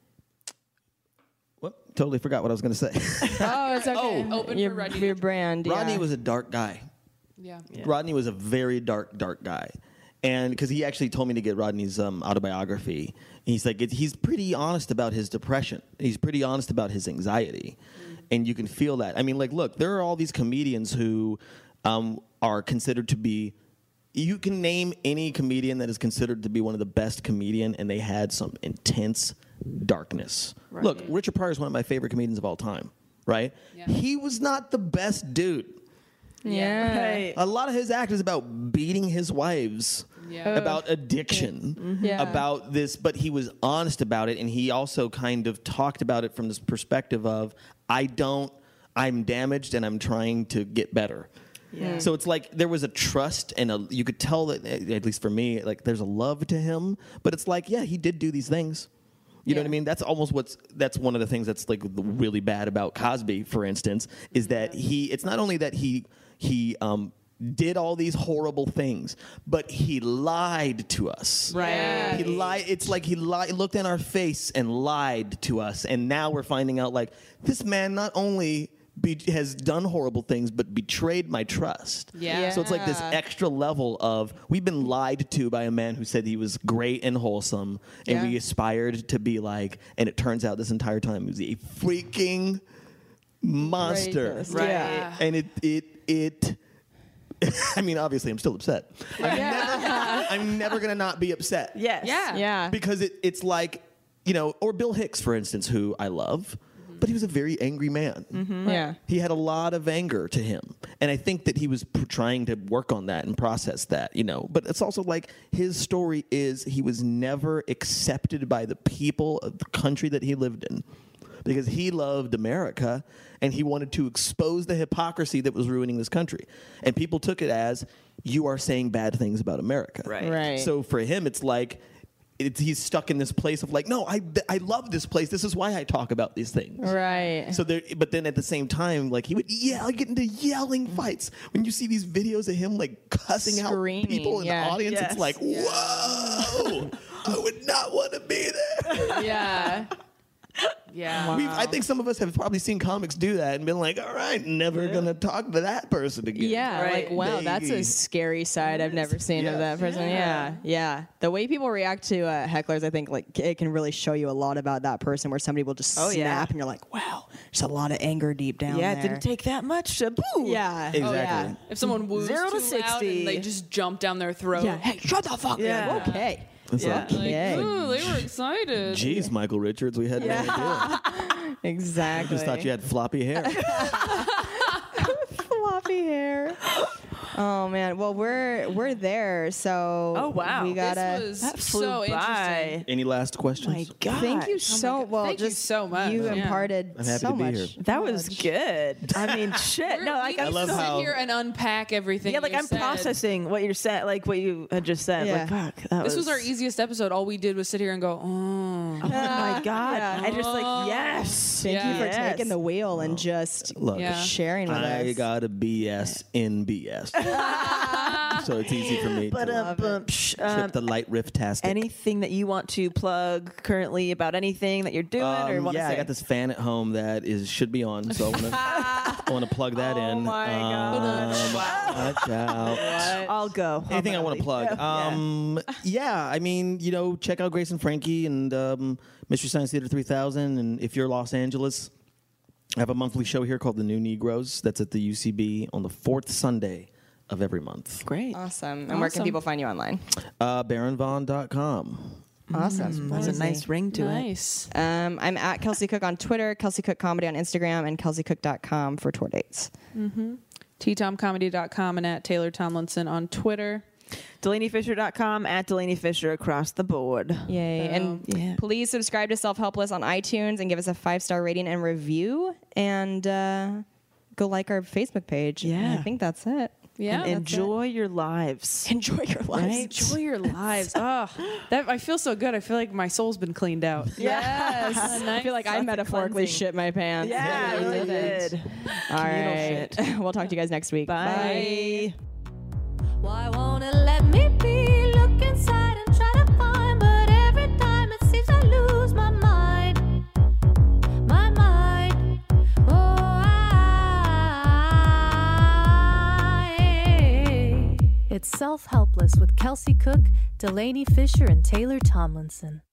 totally forgot what I was going to say. Oh, it's okay. Open your, for Rodney your brand. Rodney yeah. was a dark guy. Yeah. Rodney was a very dark guy. And because he actually told me to get Rodney's autobiography. And he's like, he's pretty honest about his depression. He's pretty honest about his anxiety. And you can feel that. I mean, like, look, there are all these comedians who are considered to be, you can name any comedian that is considered to be one of the best comedian, and they had some intense darkness. Right. Look, Richard Pryor is one of my favorite comedians of all time, right? Yeah. He was not the best dude. Yeah. Right. A lot of his act is about beating his wives, Yeah. about addiction, Yeah. about this, but he was honest about it, and he also kind of talked about it from this perspective of, I'm damaged and I'm trying to get better. Yeah. So it's like there was a trust and you could tell that, at least for me, like there's a love to him, but it's like, yeah, he did do these things. You know what I mean? That's almost that's one of the things that's like really bad about Cosby, for instance, is that it's not only that he did all these horrible things, but he lied to us. Right. Yeah. He lied. It's like he looked in our face and lied to us, and now we're finding out like this man not only has done horrible things, but betrayed my trust. Yeah. So it's like this extra level of we've been lied to by a man who said he was great and wholesome, and Yeah. we aspired to be like, and it turns out this entire time he was a freaking monster. Racist. Right. Yeah. And it I mean, obviously I'm still upset. I'm never gonna not be upset. Yes. Yeah. Yeah. Because it's like, or Bill Hicks, for instance, who I love, but he was a very angry man. Yeah. He had a lot of anger to him. And I think that he was trying to work on that and process that, But it's also like his story is he was never accepted by the people of the country that he lived in. Because he loved America and he wanted to expose the hypocrisy that was ruining this country. And people took it as, you are saying bad things about America. Right. Right. So for him, it's like, he's stuck in this place of like, no, I love this place. This is why I talk about these things. Right. So but then at the same time, like he would get into yelling fights. When you see these videos of him like cussing Screaming, out people in yeah. the audience, Yes. it's like, whoa, I would not want to be there. Yeah. Yeah. I think some of us have probably seen comics do that and been like, all right, never gonna talk to that person again. Yeah, Right. like wow, that's a Maybe. scary side I've never seen of Yes. that person. Yeah. The way people react to hecklers, I think, like it can really show you a lot about that person. Where somebody will just Oh, snap, yeah. and you're like, wow, there's a lot of anger deep down Yeah, there. it didn't take that much to boo. Yeah, Exactly. Oh, yeah. If someone woos 0 to too loud 60. and they just jump down their throat. Yeah. Hey, shut the fuck Yeah. up. Okay. It's Yeah. like, Like, Okay. ooh, they were excited. geez, Michael Richards, we had no idea. Exactly. Just thought you had floppy hair. floppy hair. Oh man. Well, we're there. So Oh, wow. we gotta. This That was flew so by. interesting. Any last questions? My God. Thank you so well. Thank you just so much. You Yeah. imparted I'm happy so to be much. here. That was good. I mean, shit. We're- No, like we I'm need love to so, sit how- here and unpack everything. yeah, like you I'm said. processing what you're saying, like what you had just said. Yeah. Like, fuck. That This was our easiest episode. All we did was sit here and go, oh. Oh my God. Yeah. I just like, yes. Thank you for Yes. taking the wheel and just Look, Yeah. sharing with I us. got a BS in BS. So it's easy for me But to trip the light riff-tastic. anything that you want to plug currently about anything that you're doing or want yeah, to say? I got this fan at home that should be on, so I want to plug that in. my God. Watch out. I'll go. Anything I want to plug? Yeah, I mean, check out Grace and Frankie and Mystery Science Theater 3000. And if you're Los Angeles, I have a monthly show here called The New Negroes. That's at the UCB on the 4th Sunday of every month. Great. Awesome. And where can Awesome. people find you online? BaronVon.com. Awesome. That's a nice ring to it. Nice. I'm at Kelsey Cook on Twitter, Kelsey Cook Comedy on Instagram, and kelseycook.com for tour dates. ttomcomedy.com and at Taylor Tomlinson on Twitter. DelaneyFisher.com, at Delaney Fisher across the board. Yay. And Yeah. please subscribe to Self Helpless on iTunes and give us a 5-star rating and review. And go like our Facebook page. Yeah. And I think that's it. Yeah. And enjoy your lives. Enjoy your life. Enjoy your lives. Oh, that I feel so good. I feel like my soul's been cleaned out. Yes. I feel like I metaphorically cleansing. shit my pants. Yeah, you really did. All right. We'll talk to you guys next week. Bye. Why won't it let me be? Look inside and try to find, but every time it seems I lose my mind. My mind. Oh, It's Self Helpless with Kelsey Cook, Delaney Fisher, and Taylor Tomlinson.